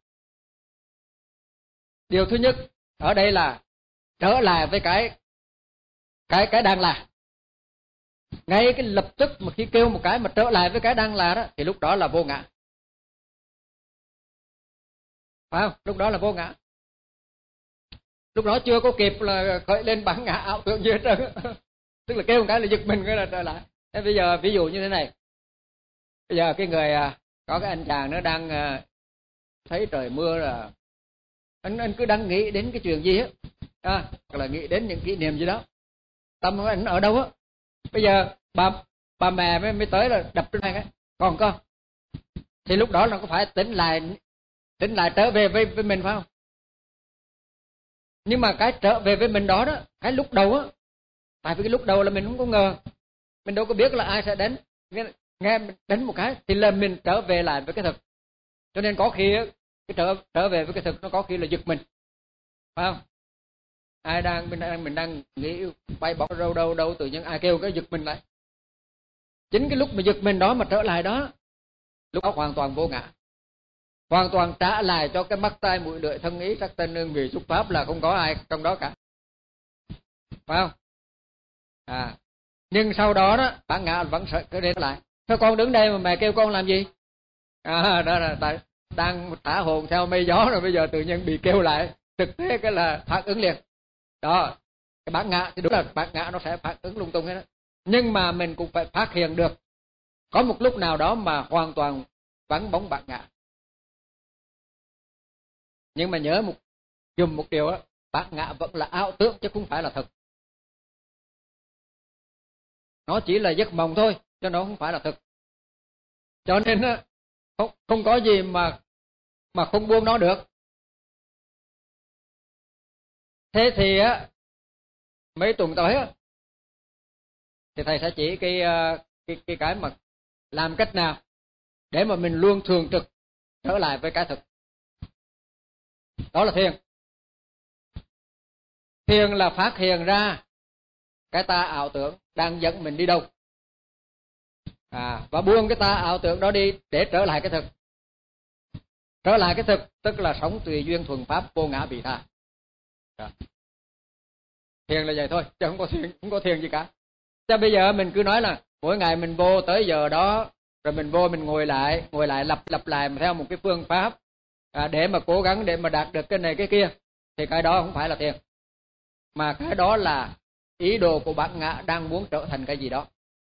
Điều thứ nhất ở đây là trở lại với cái đang là. Ngay cái lập tức mà khi kêu một cái mà trở lại với cái đang là đó, thì lúc đó là vô ngã. Phải không? Lúc đó là vô ngã. Lúc đó chưa có kịp là khởi lên bản ngã ảo tưởng gì hết trơn. Tức là kêu một cái là giật mình cái là trở lại. Thế bây giờ ví dụ như thế này. Bây giờ cái người có cái anh chàng nó đang thấy trời mưa là anh cứ đang nghĩ đến cái chuyện gì á, hoặc là nghĩ đến những kỷ niệm gì đó. Tâm của anh ở đâu á. Bây giờ bà mẹ mới tới là đập trên cái còn con. Thì lúc đó nó có phải tỉnh lại trở về với mình phải không? Nhưng mà cái trở về với mình đó cái lúc đầu á, tại vì cái lúc đầu là mình không có ngờ, mình đâu có biết là ai sẽ đến, nghe mình đánh một cái thì là mình trở về lại với cái thực. Cho nên có khi cái trở về với cái thực nó có khi là giật mình, phải không? Mình đang nghĩ bay bóng đâu tự nhiên ai kêu cái giật mình lại. Chính cái lúc mà giật mình đó mà trở lại đó, lúc đó hoàn toàn vô ngã, hoàn toàn trả lại cho cái mắt tai mũi lưỡi thân ý sắc thân hương vị xúc pháp là không có ai trong đó cả, phải không? Nhưng sau đó bản ngã vẫn sợ cái đến lại. Sao con đứng đây mà mẹ kêu con làm gì? Đó là tại đang thả hồn theo mây gió rồi bây giờ tự nhiên bị kêu lại, thực tế cái là phản ứng liền. Đó, cái bản ngã thì đúng là bản ngã nó sẽ phản ứng lung tung hết đó. Nhưng mà mình cũng phải phát hiện được có một lúc nào đó mà hoàn toàn vắng bóng bản ngã. Nhưng mà nhớ một điều đó, bản ngã vẫn là ảo tưởng chứ không phải là thật. Nó chỉ là giấc mộng thôi, chứ nó không phải là thực. Cho nên không có gì mà không buông nó được. Thế thì mấy tuần tới thì thầy sẽ chỉ cái mà làm cách nào để mà mình luôn thường trực trở lại với cái thực. Đó là thiền. Thiền là phát hiện ra cái ta ảo tưởng đang dẫn mình đi đâu, và buông cái ta ảo tưởng đó đi để trở lại cái thực. Trở lại cái thực tức là sống tùy duyên thuần pháp, vô ngã vị tha. Thiền là vậy thôi, chứ không có thiền gì cả. Chứ bây giờ mình cứ nói là mỗi ngày mình vô tới giờ đó, rồi mình vô mình ngồi lại lặp lại theo một cái phương pháp để mà cố gắng để mà đạt được cái này cái kia, thì cái đó không phải là thiền, mà cái đó là ý đồ của bản ngã đang muốn trở thành cái gì đó.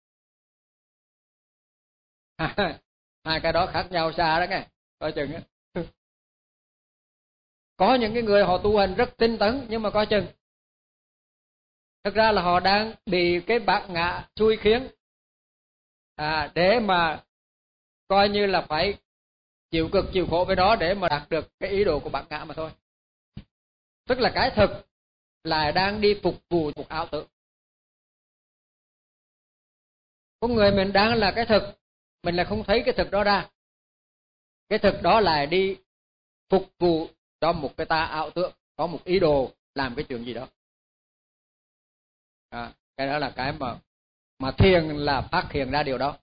Hai cái đó khác nhau xa đó nghe, coi chừng. Có những cái người họ tu hành rất tinh tấn, nhưng mà coi chừng, thực ra là họ đang bị cái bản ngã xui khiến để mà coi như là phải chịu cực chịu khổ với đó để mà đạt được cái ý đồ của bản ngã mà thôi. Tức là cái thực là đang đi phục vụ một ảo tưởng. Có người mình đang là cái thực, mình là không thấy cái thực đó ra. Cái thực đó là đi phục vụ cho một cái ta ảo tưởng, có một ý đồ làm cái chuyện gì đó. Cái đó là cái mà thiền là phát hiện ra điều đó.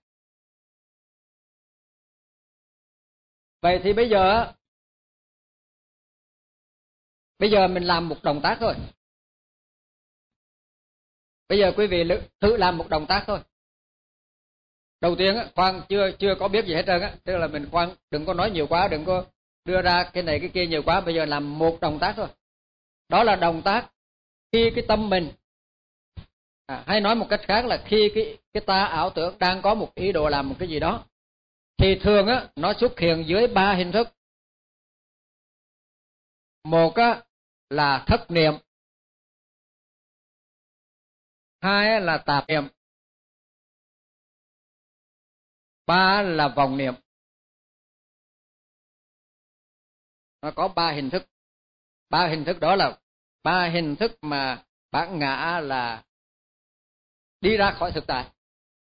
Vậy thì bây giờ mình làm một động tác thôi. Bây giờ quý vị thử làm một động tác thôi. Đầu tiên khoan chưa có biết gì hết trơn tức là mình khoan, đừng có nói nhiều quá, đừng có đưa ra cái này cái kia nhiều quá. Bây giờ làm một động tác thôi. Đó là động tác khi cái tâm mình hay nói một cách khác là khi cái ta ảo tưởng đang có một ý đồ làm một cái gì đó, thì thường nó xuất hiện dưới 3 hình thức. Một là thất niệm, hai là tạp niệm, ba là vọng niệm. Nó có 3 hình thức. 3 hình thức đó là 3 hình thức mà bản ngã là đi ra khỏi thực tại.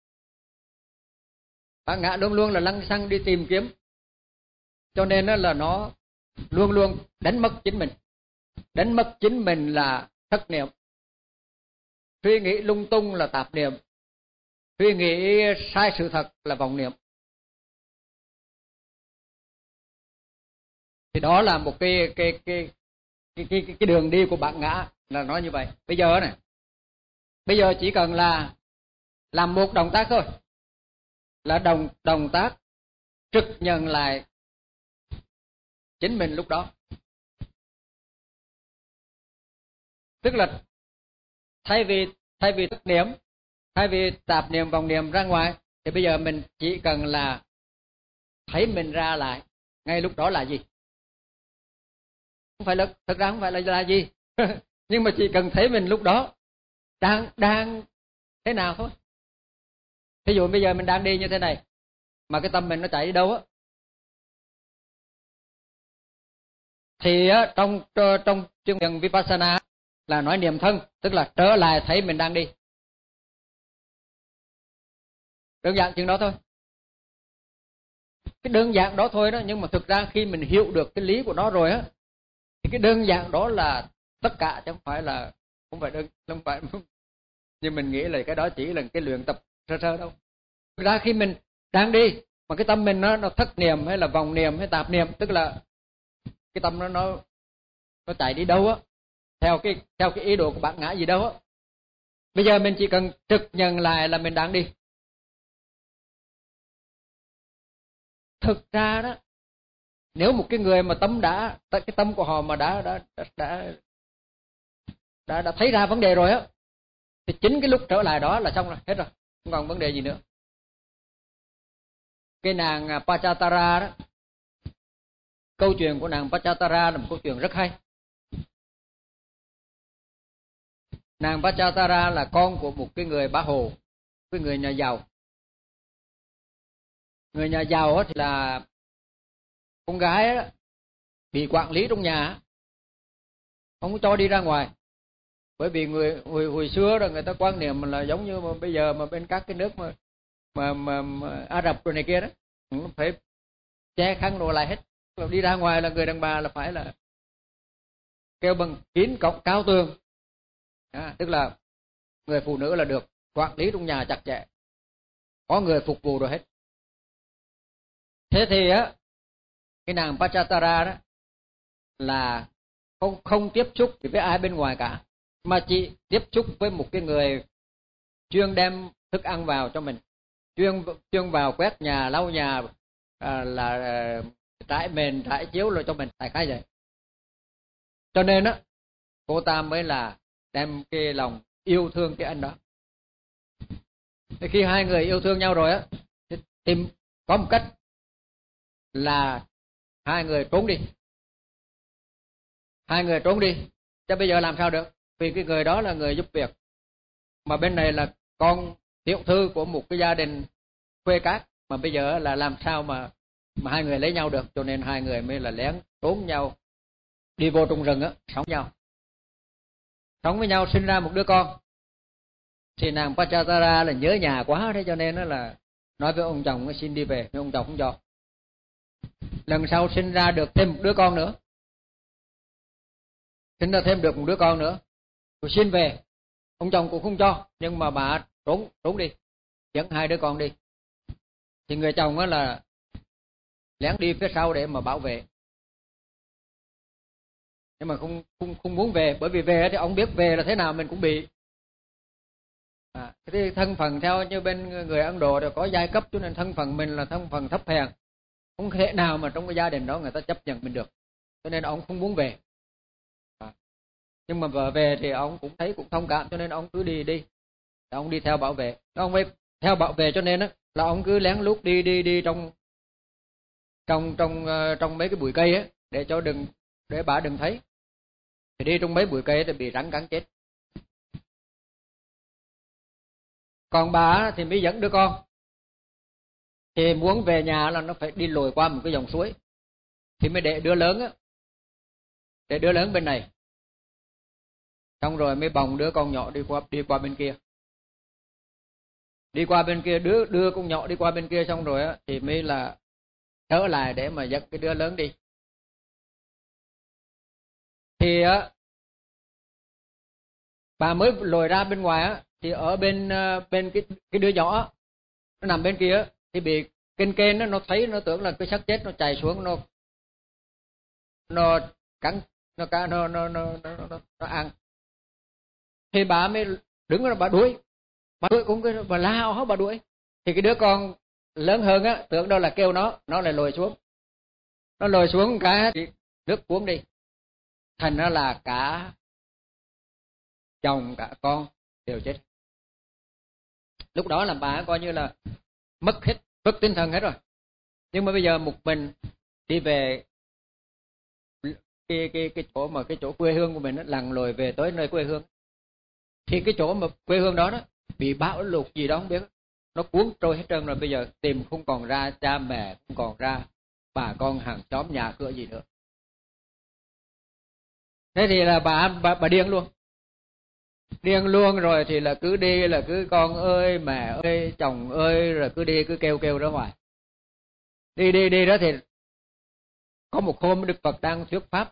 Bản ngã luôn luôn là lăng xăng đi tìm kiếm, cho nên là nó luôn luôn đánh mất chính mình. Đánh mất chính mình là thất niệm. Suy nghĩ lung tung là tạp niệm. Suy nghĩ sai sự thật là vọng niệm. Thì đó là một cái đường đi của bản ngã là nói như vậy. Bây giờ chỉ cần là làm một động tác thôi, là động tác trực nhận lại chính mình lúc đó. Tức là thay vì thất niệm, thay vì tạp niệm vọng niệm ra ngoài, thì bây giờ mình chỉ cần là thấy mình ra lại ngay lúc đó là gì. Không phải là, thật ra không phải là gì nhưng mà chỉ cần thấy mình lúc đó đang thế nào thôi. Ví dụ bây giờ mình đang đi như thế này, mà cái tâm mình nó chạy đi đâu thì trong chương trình Vipassana là nói niệm thân, tức là trở lại thấy mình đang đi. Đơn giản chừng đó thôi. Cái đơn giản đó thôi đó, nhưng mà thực ra khi mình hiểu được cái lý của nó rồi thì cái đơn giản đó là tất cả, chứ không phải nhưng mình nghĩ là cái đó chỉ là cái luyện tập sơ sơ đâu. Thực ra khi mình đang đi mà cái tâm mình nó thất niệm hay là vọng niệm hay tạp niệm, tức là cái tâm nó chạy đi đâu theo cái ý đồ của bản ngã gì đâu bây giờ mình chỉ cần trực nhận lại là mình đang đi. Thực ra đó, nếu một cái người mà cái tâm của họ mà đã thấy ra vấn đề rồi thì chính cái lúc trở lại đó là xong rồi, hết rồi, không còn vấn đề gì nữa. Cái nàng Pachatara đó, câu chuyện của nàng Pachatara là một câu chuyện rất hay. Nàng Pachatara là con của một cái người bá hồ, cái người nhà giàu. Người nhà giàu thì là con gái bị quản lý trong nhà, không có cho đi ra ngoài. Bởi vì hồi xưa rồi người ta quan niệm là giống như mà bây giờ mà bên các cái nước mà Ả Rập rồi này kia đó, nó phải che khăn đồ lại hết. Đi ra ngoài là người đàn bà là phải là kêu bằng kín cọc cao tường, Tức là người phụ nữ là được quản lý trong nhà chặt chẽ, có người phục vụ rồi hết. Thế thì cái nàng Pachatara đó là không tiếp xúc với ai bên ngoài cả, mà chỉ tiếp xúc với một cái người chuyên đem thức ăn vào cho mình, chuyên vào quét nhà, lau nhà, là trải mền trải chiếu rồi cho mình, tại cái vậy. Cho nên cô ta mới là đem cái lòng yêu thương cái anh đó. Thì khi hai người yêu thương nhau rồi thì có một cách là hai người trốn đi. Chứ bây giờ làm sao được, vì cái người đó là người giúp việc, mà bên này là con tiểu thư của một cái gia đình quê cát, mà bây giờ là làm sao mà hai người lấy nhau được. Cho nên hai người mới là lén trốn nhau, đi vô trong rừng sống với nhau, sinh ra một đứa con. Thì nàng Pachatara là nhớ nhà quá, thế cho nên là nói với ông chồng xin đi về, nhưng ông chồng không cho. Lần sau sinh ra được thêm một đứa con nữa, rồi xin về, ông chồng cũng không cho, nhưng mà bà trốn đi, dẫn hai đứa con đi. Thì người chồng là lén đi phía sau để mà bảo vệ, nhưng mà không muốn về, bởi vì về thì ông biết về là thế nào mình cũng bị. Cái thân phận theo như bên người Ấn Độ đều có giai cấp, cho nên thân phận mình là thân phận thấp hèn, không thể nào mà trong cái gia đình đó người ta chấp nhận mình được, cho nên ông không muốn về. Nhưng mà vợ về thì ông cũng thấy cũng thông cảm, cho nên ông cứ đi, ông đi theo bảo vệ. Ông mới theo bảo vệ, cho nên là ông cứ lén lút đi trong mấy cái bụi cây để bà đừng thấy. Thì đi trong mấy bụi cây thì bị rắn cắn chết. Còn bà thì mới dẫn đứa con, thì muốn về nhà là nó phải đi lội qua một cái dòng suối, thì mới để đứa lớn bên này, xong rồi mới bồng đứa con nhỏ đi qua bên kia. Đưa con nhỏ đi qua bên kia, xong rồi thì mới là trở lại để mà dẫn cái đứa lớn đi. Thì bà mới lồi ra bên ngoài thì ở bên cái đứa nhỏ nó nằm bên kia thì bị kên nó thấy, nó tưởng là cái xác chết, nó chạy xuống, nó cắn, nó ăn. Thì bà mới đứng ra, bà đuổi cũng bà lao hết, bà đuổi. Thì cái đứa con lớn hơn tưởng đâu là kêu nó lại lồi xuống cái thì nước cuốn đi, thành ra là cả chồng cả con đều chết. Lúc đó là bà coi như là mất tinh thần hết rồi. Nhưng mà bây giờ một mình đi về cái chỗ quê hương của mình, lặn lội về tới nơi quê hương, thì cái chỗ mà quê hương đó bị bão lụt gì đó không biết, nó cuốn trôi hết trơn rồi. Bây giờ tìm không còn ra cha mẹ, không còn ra bà con hàng xóm nhà cửa gì nữa. Thế thì là bà điên luôn rồi. Thì là cứ đi, là cứ con ơi, mẹ ơi, chồng ơi, rồi cứ đi, cứ kêu ra ngoài. Đi đó thì có một hôm Đức Phật đang thuyết pháp,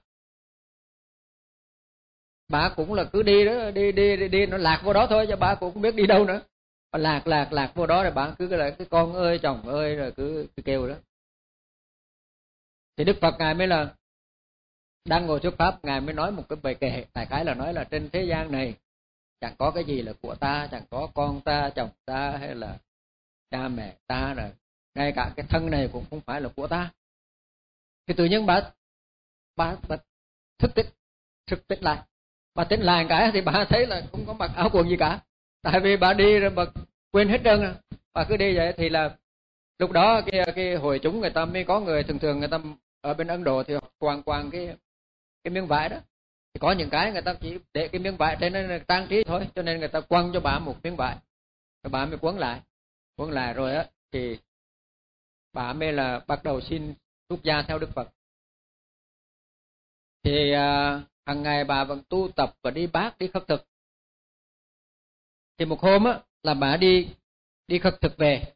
bà cũng là cứ đi đó, đi nó lạc vô đó thôi, chứ bà cũng không biết đi đâu nữa. Bà lạc vô đó, rồi bà cứ là cái con ơi, chồng ơi, rồi cứ kêu đó. Thì Đức Phật ngài mới là đang ngồi thuyết pháp, ngài mới nói một cái bài kệ, đại khái là nói là trên thế gian này chẳng có cái gì là của ta, chẳng có con ta, chồng ta, hay là cha mẹ ta, rồi ngay cả cái thân này cũng không phải là của ta. Thì tự nhiên bà thức tỉnh lại. Bà tỉnh lại cái thì bà thấy là không có mặc áo quần gì cả, tại vì bà đi rồi bà quên hết trơn rồi. Bà cứ đi vậy thì là lúc đó cái hội chúng người ta mới có người, thường người ta ở bên Ấn Độ thì quàng cái miếng vải đó, thì có những cái người ta chỉ để cái miếng vải trên nó trang trí thôi, cho nên người ta quăng cho bà một miếng vải, rồi bà mới quấn lại rồi thì bà mới là bắt đầu xin xuất gia theo Đức Phật. Thì hàng ngày bà vẫn tu tập và đi bát, đi khất thực. Thì một hôm là bà đi khất thực về,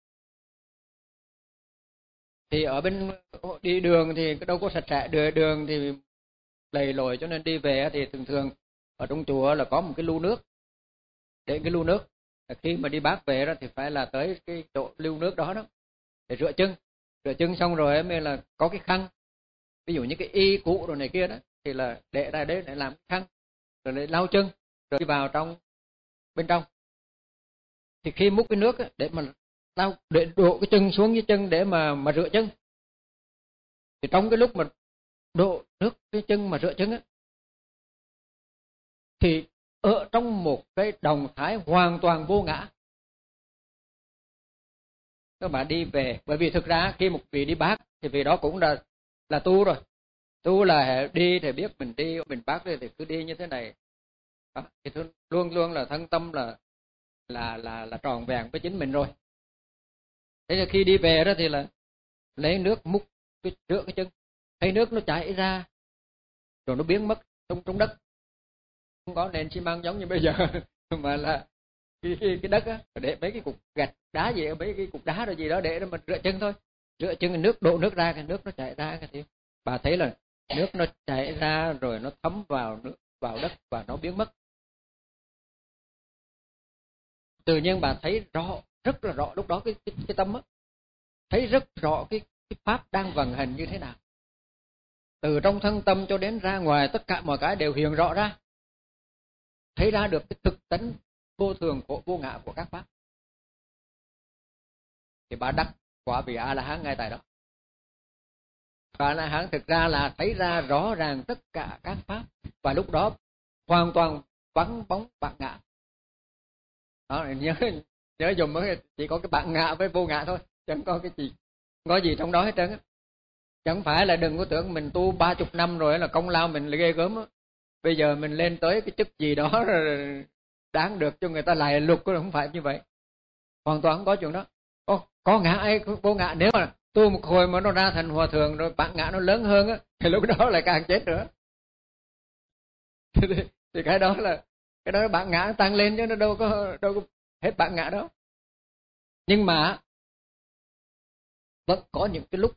thì ở bên đi đường thì đâu có sạch sẽ, đường thì lầy lội, cho nên đi về thì thường ở trong chùa là có một cái lu nước, để cái lu nước khi mà đi bác về đó thì phải là tới cái chỗ lưu nước đó để rửa chân xong rồi mới là có cái khăn, ví dụ như cái y cũ rồi này kia đó thì là để ra đấy để làm cái khăn, rồi để lau chân, rồi đi vào bên trong. Thì khi múc cái nước để mà lau, để đổ cái chân xuống dưới chân để mà rửa chân, thì trong cái lúc mà đổ nước cái chân mà rửa chân á, thì ở trong một cái động thái hoàn toàn vô ngã. Các bạn đi về, bởi vì thực ra khi một vị đi bác thì vị đó cũng là tu rồi, tu là đi thì biết mình đi, mình bác thì cứ đi như thế này đó, thì luôn luôn là thân tâm là tròn vẹn với chính mình rồi. Thế là khi đi về đó thì là lấy nước múc rửa cái chân, thấy nước nó chảy ra rồi nó biến mất trong đất, không có nền xi măng giống như bây giờ mà là cái đất á, để mấy cái cục gạch đá gì, mấy cái cục đá rồi gì đó để mình rửa chân thôi. Rửa chân, nước đổ nước ra, cái nước nó chảy ra, cái thì bà thấy là nước nó chảy ra rồi nó thấm vào đất và nó biến mất. Tự nhiên bà thấy rõ, rất là rõ lúc đó cái tâm á, thấy rất rõ cái pháp đang vận hành như thế nào. Từ trong thân tâm cho đến ra ngoài, tất cả mọi cái đều hiện rõ ra, thấy ra được cái thực tánh vô thường của vô ngã của các pháp. Thì bà đắc quả vị A La Hán ngay tại đó. Và A La Hán thực ra là thấy ra rõ ràng tất cả các pháp, và lúc đó hoàn toàn vắng bóng bản ngã. Đó, nhớ dùng chỉ có cái bản ngã với vô ngã thôi, chẳng có cái gì, không có gì trong đó hết trơn á. Chẳng phải là đừng có tưởng mình tu 30 năm rồi là công lao mình là ghê gớm á, bây giờ mình lên tới cái chức gì đó rồi đáng được cho người ta lại lục, không phải như vậy. Hoàn toàn không có chuyện đó. Có ngã ai vô ngã, nếu mà tu một hồi mà nó ra thành hòa thượng rồi bản ngã nó lớn hơn á, thì lúc đó lại càng chết nữa. Thì cái đó là bản ngã tăng lên chứ nó đâu có hết bản ngã đó. Nhưng mà vẫn có những cái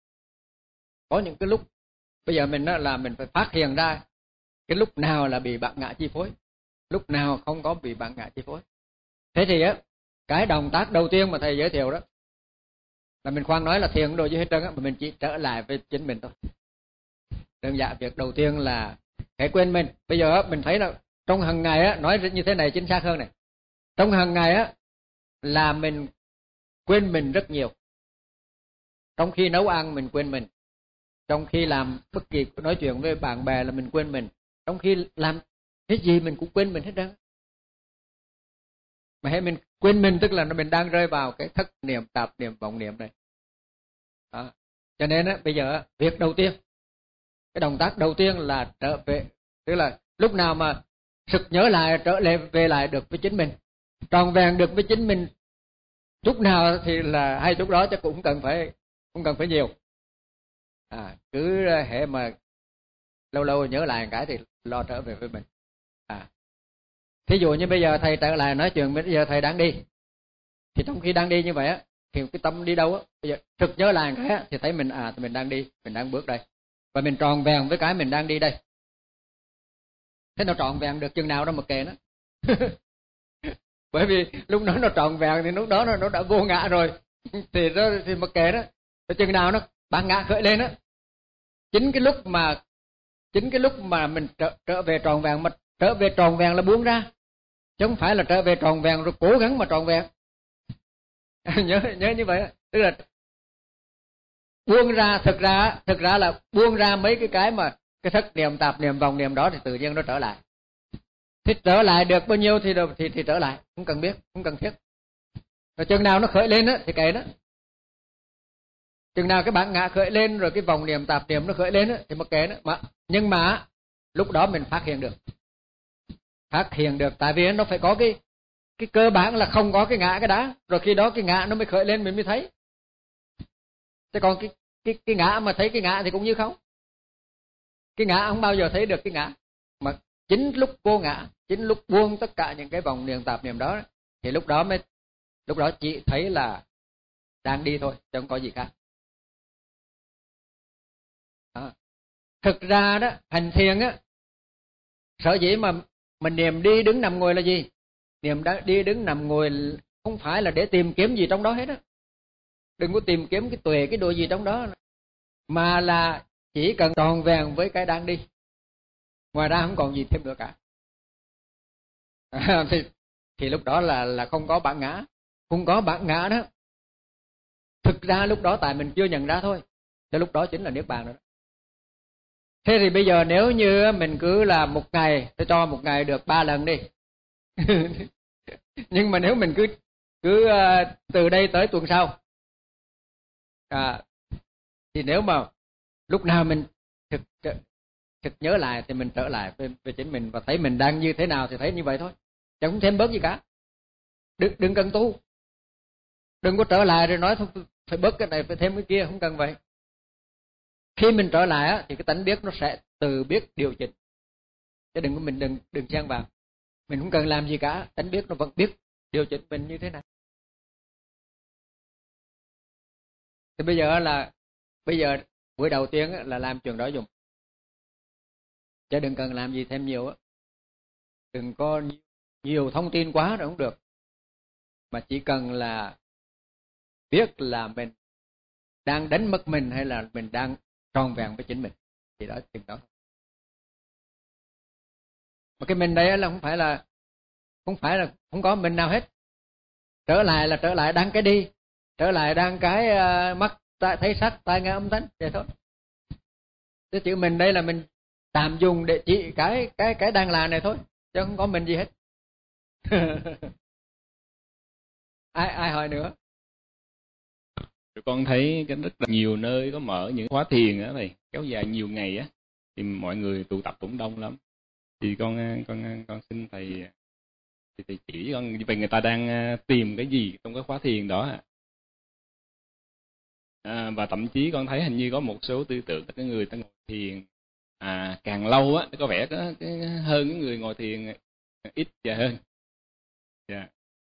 lúc bây giờ mình là mình phải phát hiện ra cái lúc nào là bị bản ngã chi phối, lúc nào không có bị bản ngã chi phối. Thế thì á, cái động tác đầu tiên mà thầy giới thiệu đó là mình khoan nói là thiền đồ gì hết trơn á, mà mình chỉ trở lại với chính mình thôi. Đơn giản việc đầu tiên là hãy quên mình. Bây giờ mình thấy là trong hàng ngày á, nói như thế này chính xác hơn này, trong hàng ngày á là mình quên mình rất nhiều. Trong khi nấu ăn mình quên mình, trong khi làm bất kỳ nói chuyện với bạn bè là mình quên mình, trong khi làm cái gì mình cũng quên mình hết trơn. Mà hãy mình quên mình tức là mình đang rơi vào cái thất niệm, tạp niệm, vọng niệm này đó. Cho nên á, bây giờ việc đầu tiên, cái động tác đầu tiên là trở về, tức là lúc nào mà sực nhớ lại, trở về lại được với chính mình, tròn vẹn được với chính mình, chút nào thì là hay chút đó, chứ cũng không cần phải nhiều. Cứ hệ mà lâu lâu nhớ lại cái thì lo trở về với mình. Thí dụ như bây giờ thầy trở lại nói chuyện, bây giờ thầy đang đi, thì trong khi đang đi như vậy á, thì cái tâm đi đâu á, bây giờ trực nhớ lại cái á, thì thấy mình mình đang đi, mình đang bước đây, và mình tròn vẹn với cái mình đang đi đây. Thế nó tròn vẹn được chừng nào đó mà kệ nó. Bởi vì lúc đó nó tròn vẹn thì lúc đó nó đã vô ngã rồi, thì mà kệ đó. Chừng nào nó bản ngã khởi lên á, chính cái lúc mà mình trở về tròn vẹn, mà trở về tròn vẹn là buông ra, chứ không phải là trở về tròn vẹn rồi cố gắng mà tròn vẹn. nhớ như vậy, tức là buông ra, thực ra là buông ra mấy cái mà cái thất niệm, tạp niệm, vọng niệm đó, thì tự nhiên nó trở lại. Thì trở lại được bao nhiêu thì trở lại, không cần biết, không cần thiết. Rồi chừng nào nó khởi lên á thì kệ nó. Chừng nào cái bản ngã khởi lên rồi cái vọng niệm, tạp niệm nó khởi lên á thì mặc kệ nó. Nhưng mà lúc đó mình phát hiện được, tại vì nó phải có cái cơ bản là không có cái ngã cái đã, rồi khi đó cái ngã nó mới khởi lên, mình mới thấy. Chứ còn cái ngã mà thấy cái ngã thì cũng như không. Cái ngã không bao giờ thấy được cái ngã, mà chính lúc vô ngã, chính lúc buông tất cả những cái vọng niệm, tạp niệm đó, thì lúc đó chỉ thấy là đang đi thôi, chứ không có gì khác. Thực ra đó, hành thiền á, Sở dĩ mà niệm đi đứng nằm ngồi là gì? Niệm đi đứng nằm ngồi không phải là để tìm kiếm gì trong đó hết á. Đừng có tìm kiếm cái tuệ cái độ gì trong đó, mà là chỉ cần tròn vẹn với cái đang đi, ngoài ra không còn gì thêm nữa cả. Thì lúc đó là không có bản ngã. Không có bản ngã đó, thực ra lúc đó tại mình chưa nhận ra thôi, thì lúc đó chính là niết bàn rồi đó. Thế thì bây giờ nếu như mình cứ là một ngày, tôi cho một ngày được 3 lần đi. Nhưng mà nếu mình cứ từ đây tới tuần sau, thì nếu mà lúc nào mình thực nhớ lại thì mình trở lại về chính mình và thấy mình đang như thế nào thì thấy như vậy thôi, chẳng không thêm bớt gì cả. Đừng cần tu, đừng có trở lại rồi nói thôi phải bớt cái này phải thêm cái kia, không cần vậy. Khi mình trở lại á, thì cái tánh biết nó sẽ tự biết điều chỉnh, chứ mình đừng xen vào. Mình không cần làm gì cả, tánh biết nó vẫn biết điều chỉnh mình như thế nào. Thì bây giờ buổi đầu tiên là làm chuyện đó dùng, chứ đừng cần làm gì thêm nhiều á. Đừng có nhiều thông tin quá rồi không được, mà chỉ cần là biết là mình đang đánh mất mình hay là mình đang tròn vẹn với chính mình, thì đó chừng đó. Mà cái mình đây là không phải là không có mình nào hết. Trở lại là trở lại đang cái đi, trở lại đang cái mắt thấy sắc, tai nghe âm thanh, vậy thôi. Cái chữ mình đây là mình tạm dùng để chỉ cái đang là này thôi, chứ không có mình gì hết. ai hỏi nữa? Con thấy cái rất là nhiều nơi có mở những khóa thiền á thầy, kéo dài nhiều ngày á, thì mọi người tụ tập cũng đông lắm. Thì con xin thầy thì chỉ con về người ta đang tìm cái gì trong cái khóa thiền đó. Và thậm chí con thấy hình như có một số tư tưởng cái người ta ngồi thiền càng lâu á, có vẻ có hơn cái người ngồi thiền ít và hơn. Yeah.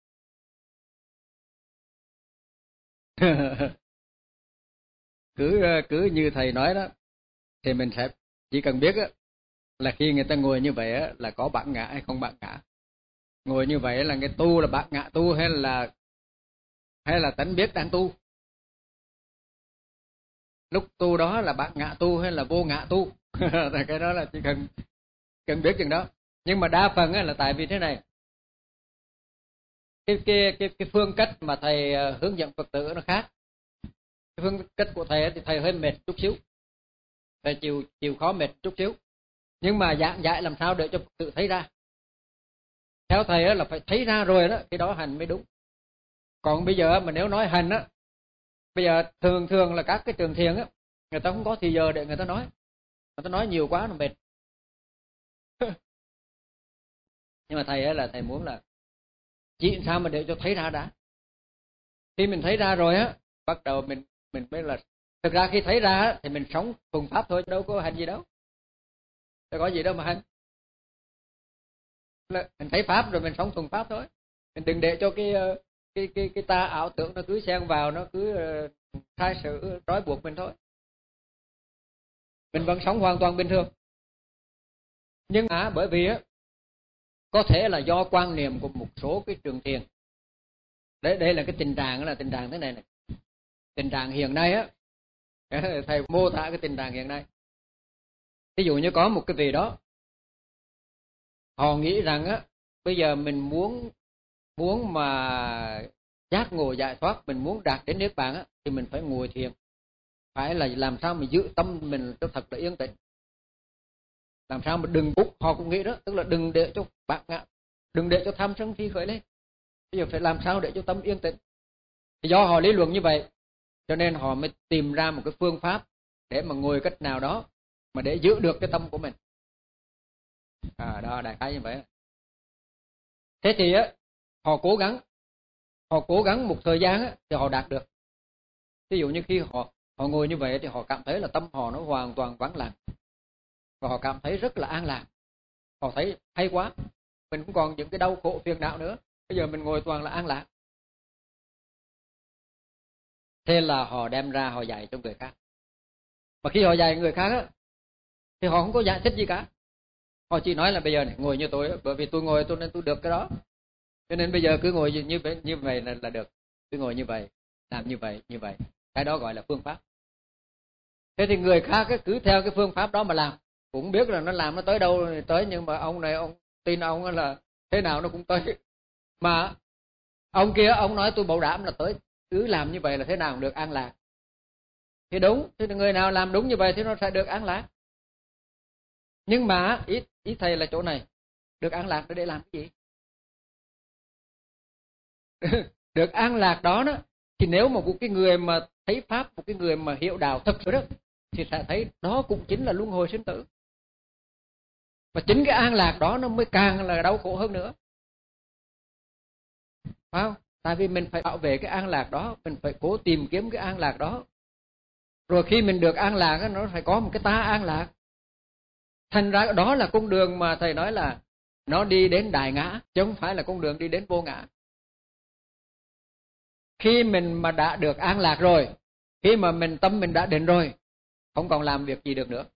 cứ như thầy nói đó, thì mình sẽ chỉ cần biết á, là khi người ta ngồi như vậy á, là có bản ngã hay không bản ngã. Ngồi như vậy là cái tu là bản ngã tu hay là tánh biết đang tu. Lúc tu đó là bản ngã tu hay là vô ngã tu. Cái đó là chỉ cần biết chừng đó. Nhưng mà đa phần á, là tại vì thế này, cái phương cách mà thầy hướng dẫn Phật tử nó khác. Cái phương cách của thầy thì thầy hơi mệt chút xíu, thầy chịu khó mệt chút xíu, nhưng mà giảng dạy làm sao để cho Phật tử thấy ra. Theo thầy là phải thấy ra rồi đó, cái đó hành mới đúng. Còn bây giờ mà nếu nói hành á, bây giờ thường là các cái trường thiền á, người ta không có thì giờ để người ta nói nhiều quá nó mệt. Nhưng mà thầy là thầy muốn là chỉ sao mà để cho thấy ra đã. Khi mình thấy ra rồi á, bắt đầu mình mới là, thực ra khi thấy ra á, thì mình sống thuần pháp thôi, đâu có hành gì đâu, đâu có gì đâu mà hành. Mình thấy pháp rồi mình sống thuần pháp thôi. Mình đừng để cho cái ta ảo tưởng nó cứ xen vào, nó cứ sai sự trói buộc mình thôi. Mình vẫn sống hoàn toàn bình thường. Nhưng mà bởi vì á, có thể là do quan niệm của một số cái trường thiền. Đây là cái tình trạng, là tình trạng thế này. Tình trạng hiện nay á, thầy mô tả cái tình trạng hiện nay. Ví dụ như có một cái vị đó, họ nghĩ rằng á, bây giờ mình muốn mà giác ngộ giải thoát, mình muốn đạt đến niết bàn á, thì mình phải ngồi thiền, phải là làm sao mà giữ tâm mình cho thật là yên tĩnh, làm sao mà đừng bút. Họ cũng nghĩ đó, tức là đừng để cho bạc ngã, đừng để cho tham sân si khởi lên. Bây giờ phải làm sao để cho tâm yên tĩnh. Thì do họ lý luận như vậy, cho nên họ mới tìm ra một cái phương pháp để mà ngồi cách nào đó mà để giữ được cái tâm của mình. Đó, đại khái như vậy. Thế thì á, họ cố gắng một thời gian á, thì họ đạt được. Ví dụ như khi họ ngồi như vậy thì họ cảm thấy là tâm họ nó hoàn toàn vắng lặng, và họ cảm thấy rất là an lạc. Họ thấy hay quá, mình không còn những cái đau khổ phiền não nữa, bây giờ mình ngồi toàn là an lạc. Thế là họ đem ra họ dạy cho người khác. Mà khi họ dạy người khác á, thì họ không có giải thích gì cả. Họ chỉ nói là bây giờ này, ngồi như tôi, bởi vì tôi ngồi tôi nên tôi được cái đó, cho nên bây giờ cứ ngồi như vậy là được, cứ ngồi như vậy, làm như vậy, cái đó gọi là phương pháp. Thế thì người khác cứ theo cái phương pháp đó mà làm, cũng biết là nó làm nó tới đâu thì tới, nhưng mà ông này ông tin ông là thế nào nó cũng tới, mà ông kia ông nói tôi bảo đảm là tới, cứ làm như vậy là thế nào cũng được an lạc. Thì đúng, thì người nào làm đúng như vậy thì nó sẽ được an lạc. Nhưng mà ý thầy là chỗ này, được an lạc để làm cái gì? Được an lạc đó thì nếu mà một cái người mà thấy pháp, một cái người mà hiểu đạo thật sự đó, thì sẽ thấy đó cũng chính là luân hồi sinh tử. Và chính cái an lạc đó nó mới càng là đau khổ hơn nữa. Phải không? Tại vì mình phải bảo vệ cái an lạc đó, mình phải cố tìm kiếm cái an lạc đó. Rồi khi mình được an lạc, nó phải có một cái ta an lạc. Thành ra đó là con đường mà thầy nói là nó đi đến đại ngã, chứ không phải là con đường đi đến vô ngã. Khi mình mà đã được an lạc rồi, khi mà tâm mình đã định rồi, không còn làm việc gì được nữa.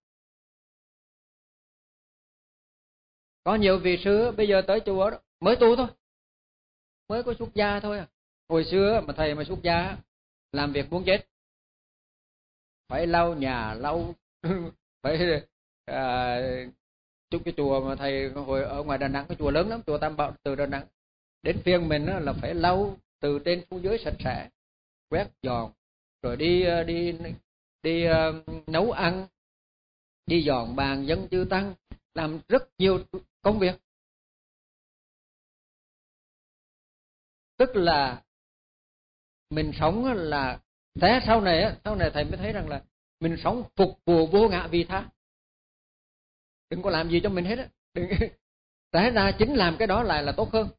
Có nhiều vị sư bây giờ tới chùa đó, mới tu thôi, mới có xuất gia thôi à. Hồi xưa mà thầy mà xuất gia làm việc muốn chết, phải lau nhà, lau phải chúc cái chùa mà thầy hồi ở ngoài Đà Nẵng, cái chùa lớn lắm, chùa Tam Bảo từ Đà Nẵng đến phiên mình là phải lau từ trên xuống dưới sạch sẽ, quét dọn, rồi đi nấu ăn, đi dọn bàn dân chư tăng, làm rất nhiều công việc. Tức là mình sống là thế. Sau này thầy mới thấy rằng là mình sống phục vụ vô ngã vị tha, đừng có làm gì cho mình hết á. Thế ra chính làm cái đó lại là tốt hơn.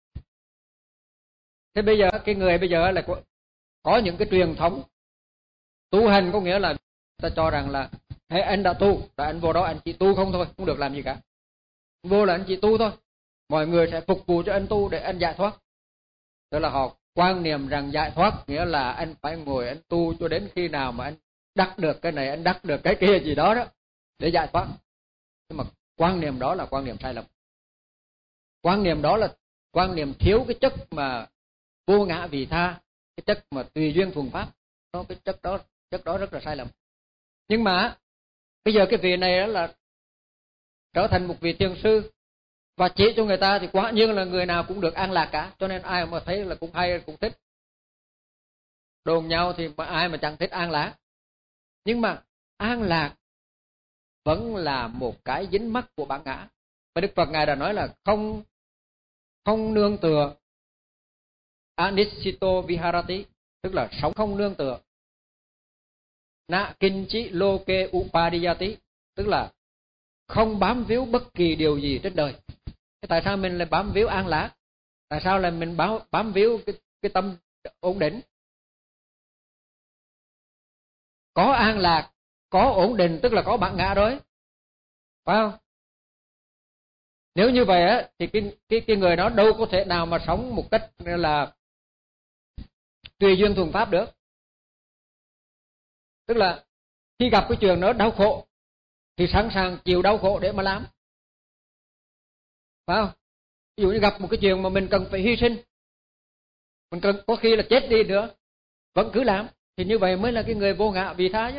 Thế bây giờ cái người bây giờ là có những cái truyền thống tu hành, có nghĩa là ta cho rằng là hey, anh đã tu, rồi anh vô đó anh chỉ tu không thôi, không được làm gì cả. Vô là anh chỉ tu thôi, mọi người sẽ phục vụ cho anh tu để anh giải thoát. Tức là họ quan niệm rằng giải thoát nghĩa là anh phải ngồi anh tu cho đến khi nào mà anh đắc được cái này, anh đắc được cái kia gì đó để giải thoát. Nhưng mà quan niệm đó là quan niệm sai lầm. Quan niệm đó là quan niệm thiếu cái chất mà vô ngã vị tha, cái chất mà tùy duyên thuần pháp. Cái chất đó rất là sai lầm. Nhưng mà bây giờ cái vị này là trở thành một vị thiền sư và chỉ cho người ta, thì quả nhiên là người nào cũng được an lạc cả, cho nên ai mà thấy là cũng hay, cũng thích. Đồn nhau thì ai mà chẳng thích an lạc. Nhưng mà an lạc vẫn là một cái dính mắc của bản ngã. Và Đức Phật Ngài đã nói là không nương tựa, anisito viharati, tức là sống không nương tựa. Na kinchi loke upadiyati, tức là không bám víu bất kỳ điều gì trên đời. Tại sao mình lại bám víu an lạc? Tại sao lại mình bám víu cái tâm ổn định? Có an lạc, có ổn định, tức là có bản ngã rồi, phải không? Nếu như vậy á, thì cái người đó đâu có thể nào mà sống một cách là tùy duyên thuần pháp được. Tức là khi gặp cái chuyện đó đau khổ thì sẵn sàng chịu đau khổ để mà làm, phải không? Ví dụ như gặp một cái chuyện mà mình cần phải hy sinh, mình cần có khi là chết đi nữa, vẫn cứ làm, thì như vậy mới là cái người vô ngã vị tha chứ.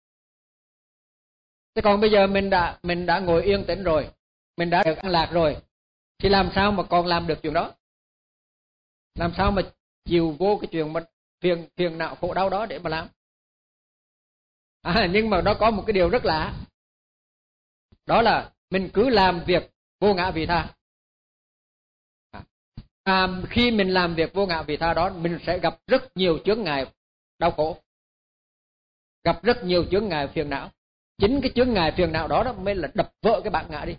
Thế còn bây giờ mình đã ngồi yên tĩnh rồi, mình đã được an lạc rồi, thì làm sao mà còn làm được chuyện đó? Làm sao mà chịu vô cái chuyện mà phiền não khổ đau đó để mà làm? Nhưng mà nó có một cái điều rất lạ, đó là mình cứ làm việc vô ngã vị tha. Khi mình làm việc vô ngã vị tha đó, mình sẽ gặp rất nhiều chướng ngại đau khổ, gặp rất nhiều chướng ngại phiền não. Chính cái chướng ngại phiền não đó mới là đập vỡ cái bản ngã đi.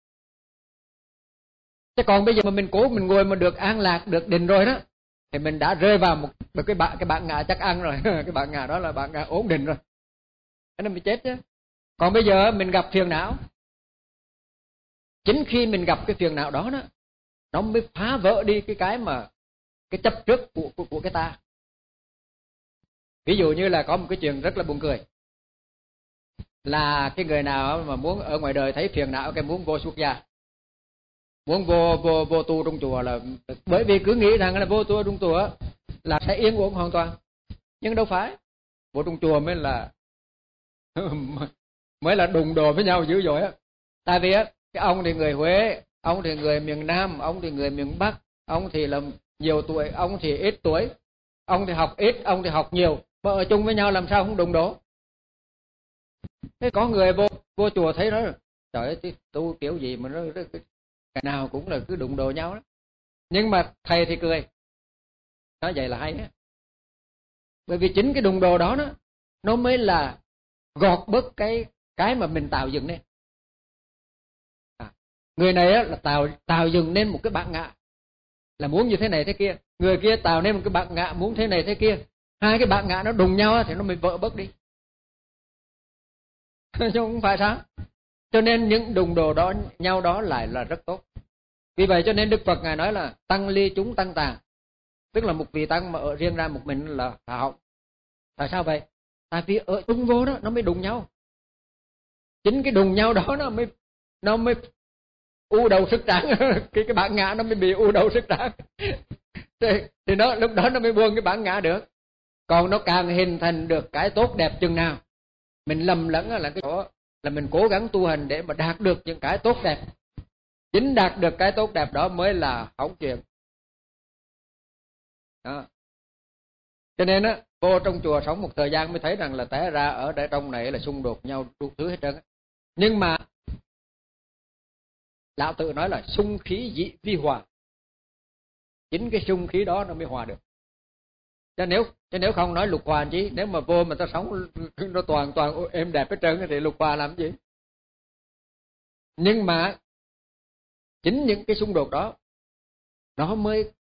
Thế còn bây giờ mà mình cố mình ngồi mà được an lạc, được định rồi đó, thì mình đã rơi vào một cái bản ngã chắc ăn rồi. Cái bản ngã đó là bản ngã ổn định rồi, thế nên mình chết chứ. Còn bây giờ mình gặp phiền não, chính khi mình gặp cái phiền não đó nó mới phá vỡ đi cái chấp trước của cái ta. Ví dụ như là có một cái chuyện rất là buồn cười. là cái người nào mà muốn ở ngoài đời thấy phiền não, cái muốn vô xuất gia, muốn vô tu trong chùa, là bởi vì cứ nghĩ rằng là vô tu trong chùa là sẽ yên ổn hoàn toàn. Nhưng đâu phải, vô trong chùa mới là đụng đồ với nhau dữ dội á. Tại vì á, cái ông thì người Huế, ông thì người miền Nam, ông thì người miền Bắc, ông thì là nhiều tuổi, ông thì ít tuổi, ông thì học ít, ông thì học nhiều, mà ở chung với nhau làm sao không đụng đổ. Thế có người vô chùa thấy đó, trời ơi, tu kiểu gì mà nó cái nào cũng là cứ đụng đồ nhau đó. Nhưng mà thầy thì cười, nói vậy là hay á. Bởi vì chính cái đụng đồ đó nó mới là gọt bớt cái mà mình tạo dựng nên. Người này á, là tạo dựng nên một cái bản ngã là muốn như thế này thế kia, người kia tạo nên một cái bản ngã muốn thế này thế kia. Hai cái bản ngã nó đụng nhau thì nó mới vỡ bớt đi. Chứ không phải sao? Cho nên những đụng đồ đó nhau đó lại là rất tốt. Vì vậy cho nên Đức Phật Ngài nói là tăng ly chúng tăng tàn, tức là một vị tăng mà ở riêng ra một mình là hỏng. Tại sao vậy? Tại vì ở chung vô đó nó mới đụng nhau. Chính cái đụng nhau đó nó mới u đầu sức tráng. cái bản ngã nó mới bị u đầu sức tráng. thì nó lúc đó nó mới buông cái bản ngã được. Còn nó càng hình thành được cái tốt đẹp chừng nào, mình lầm lẫn là cái chỗ là mình cố gắng tu hành để mà đạt được những cái tốt đẹp. Chính đạt được cái tốt đẹp đó mới là hỏng chuyện đó. Cho nên á, vô trong chùa sống một thời gian mới thấy rằng là té ra ở đây trong này là xung đột nhau đủ thứ hết trơn. Nhưng mà Lão Tử nói là xung khí dị vi hòa. Chính cái xung khí đó nó mới hòa được. Chứ nếu không nói lục hòa chứ, nếu mà vô mà ta sống nó toàn êm đẹp hết trơn thì lục hòa làm gì? Nhưng mà chính những cái xung đột đó nó mới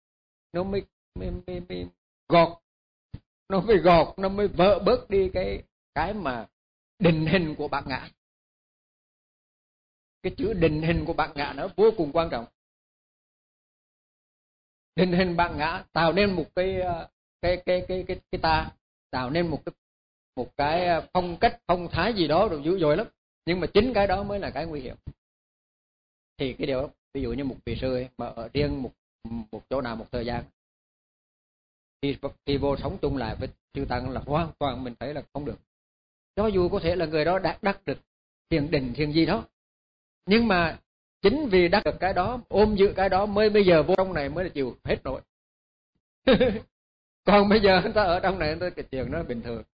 gọt, nó mới vỡ bớt đi cái mà định hình của bản ngã. Cái chữ định hình của bản ngã nó vô cùng quan trọng. Định hình bản ngã tạo nên một cái ta, tạo nên một cái phong cách phong thái gì đó rồi dữ dội lắm. Nhưng mà chính cái đó mới là cái nguy hiểm. Thì cái điều đó, ví dụ như một vị sư ấy, mà ở riêng một chỗ nào một thời gian, khi vô sống chung lại với chư tăng là hoàn toàn mình thấy là không được. Cho dù có thể là người đó đắc được thiền định thiền gì đó, nhưng mà chính vì đắc được cái đó, ôm giữ cái đó mới bây giờ vô trong này mới là chịu hết nổi. Còn bây giờ người ta ở trong này cái chuyện nó bình thường.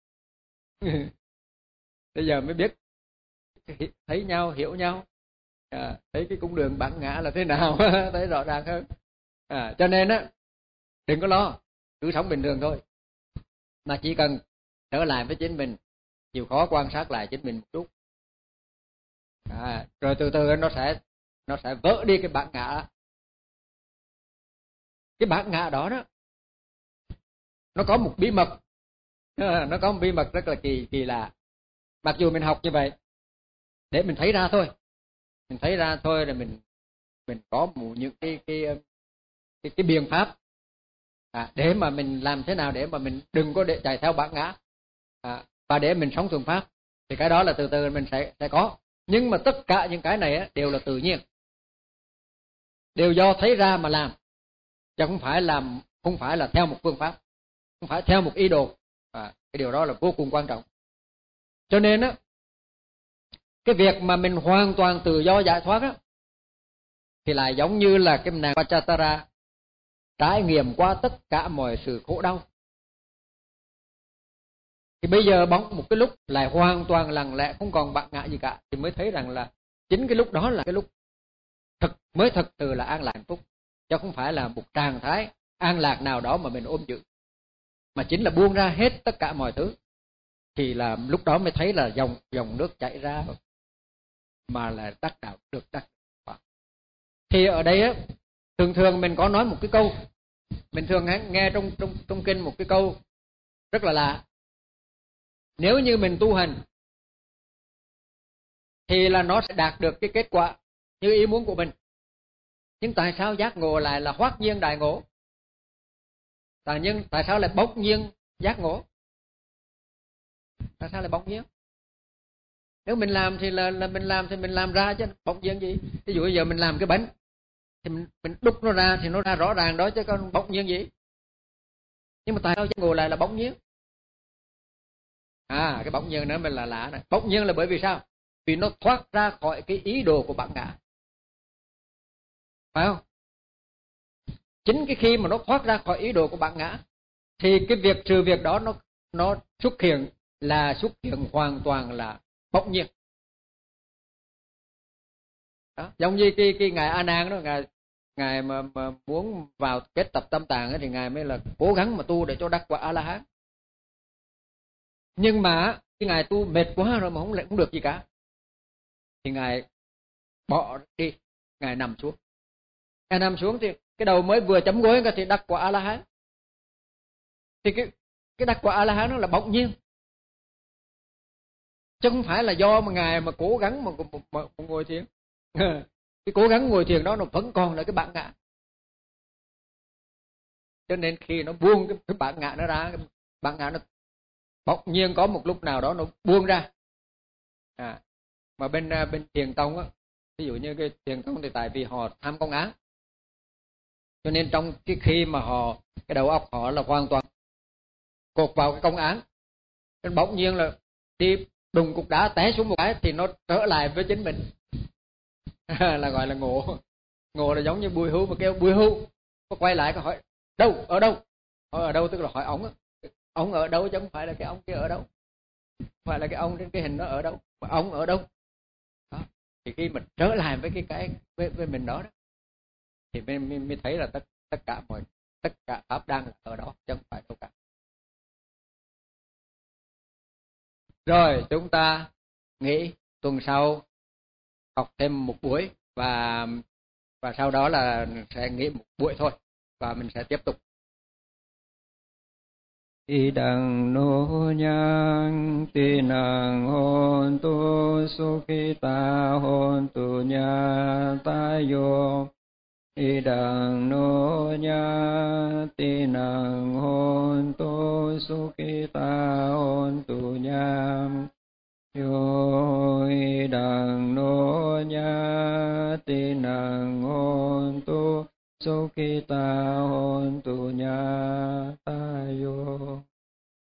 Bây giờ mới biết thấy nhau, hiểu nhau, thấy cái cung đường bản ngã là thế nào, thấy rõ ràng hơn. Cho nên á, đừng có lo, cứ sống bình thường thôi, mà chỉ cần trở lại với chính mình, chịu khó quan sát lại chính mình một chút, rồi từ từ nó sẽ vỡ đi cái bản ngã. Cái bản ngã đó nó có một bí mật, nó có một bí mật rất là kỳ lạ. Mặc dù mình học như vậy để mình thấy ra thôi, rồi mình có một những cái biện pháp để mà mình làm thế nào để mà mình đừng có để chạy theo bản ngã, và để mình sống thuần pháp. Thì cái đó là từ từ mình sẽ có. Nhưng mà tất cả những cái này đều là tự nhiên, đều do thấy ra mà làm, chứ không phải là theo một phương pháp, không phải theo một ý đồ. Cái điều đó là vô cùng quan trọng. Cho nên cái việc mà mình hoàn toàn tự do giải thoát thì lại giống như là cái nàng Pachhatara trải nghiệm qua tất cả mọi sự khổ đau. Thì bây giờ bỗng một cái lúc lại hoàn toàn lặng lẽ, không còn bản ngã gì cả, thì mới thấy rằng là chính cái lúc đó là cái lúc mới thật sự là an lạc hạnh phúc, chứ không phải là một trạng thái an lạc nào đó mà mình ôm giữ, mà chính là buông ra hết tất cả mọi thứ. Thì là lúc đó mới thấy là dòng nước chảy ra mà là đắc đạo được đắc. Thì ở đây thường mình có nói một cái câu, mình thường nghe trong kinh một cái câu rất là lạ. Nếu như mình tu hành thì là nó sẽ đạt được cái kết quả như ý muốn của mình. Nhưng tại sao giác ngộ lại là hoát nhiên đại ngộ? Tại sao lại bỗng nhiên giác ngộ? Tại sao lại bỗng nhiên? Nếu mình làm thì là mình làm thì mình làm ra chứ bỗng nhiên gì. Ví dụ bây giờ mình làm cái bánh thì mình đúc nó ra thì nó ra rõ ràng đó chứ còn bỗng nhiên gì. Nhưng mà tại sao ngồi lại là bỗng nhiên? Cái bỗng nhiên nữa mình là lạ này. Bỗng nhiên là bởi vì sao? Vì nó thoát ra khỏi cái ý đồ của bản ngã, phải không? Chính cái khi mà nó thoát ra khỏi ý đồ của bản ngã thì cái sự việc đó nó xuất hiện hoàn toàn là bỗng nhiên. Đó. Giống như cái ngài A Nan đó, ngài mà muốn vào kết tập tâm tạng thì ngài mới là cố gắng mà tu để cho đắc quả A La Hán. Nhưng mà cái ngài tu mệt quá rồi mà không được gì cả thì ngài bỏ đi, ngài nằm xuống. Ngài nằm xuống thì cái đầu mới vừa chấm gối thì đắc quả A La Hán. Thì cái đắc quả A La Hán nó là bỗng nhiên, chứ không phải là do mà ngài mà cố gắng mà ngồi thiền. Cái cố gắng ngồi thiền đó nó vẫn còn là cái bản ngã. Cho nên khi nó buông cái bản ngã nó ra, cái bản ngã nó bỗng nhiên có một lúc nào đó nó buông ra. Mà bên thiền tông á, ví dụ như cái thiền tông thì tại vì họ tham công án, cho nên trong cái khi mà cái đầu óc họ là hoàn toàn cột vào cái công án, nên bỗng nhiên là đi đùng cục đá té xuống một cái thì nó trở lại với chính mình. Là gọi là ngộ. Ngộ là giống như bùi hưu mà kêu bùi hưu, có quay lại có hỏi đâu, ở đâu? Ở đâu tức là hỏi ông ở đâu chứ không phải là cái ông kia ở đâu, không phải là cái ông trên cái hình đó ở đâu, mà ông ở đâu. Đó. Thì khi mình trở lại với với mình đó thì mới thấy là tất cả pháp đang là ở đó chứ không phải đâu cả. Rồi chúng ta nghĩ tuần sau học thêm một buổi và sau đó là sẽ nghỉ một buổi thôi và mình sẽ tiếp tục. Idang no nyang tinang hontu sukhita hontu nyatayo. Idang no nya tinang hontu sukhita hontu nyam yo. Idang no nya tinang hontu sukhita hontu nyatayo.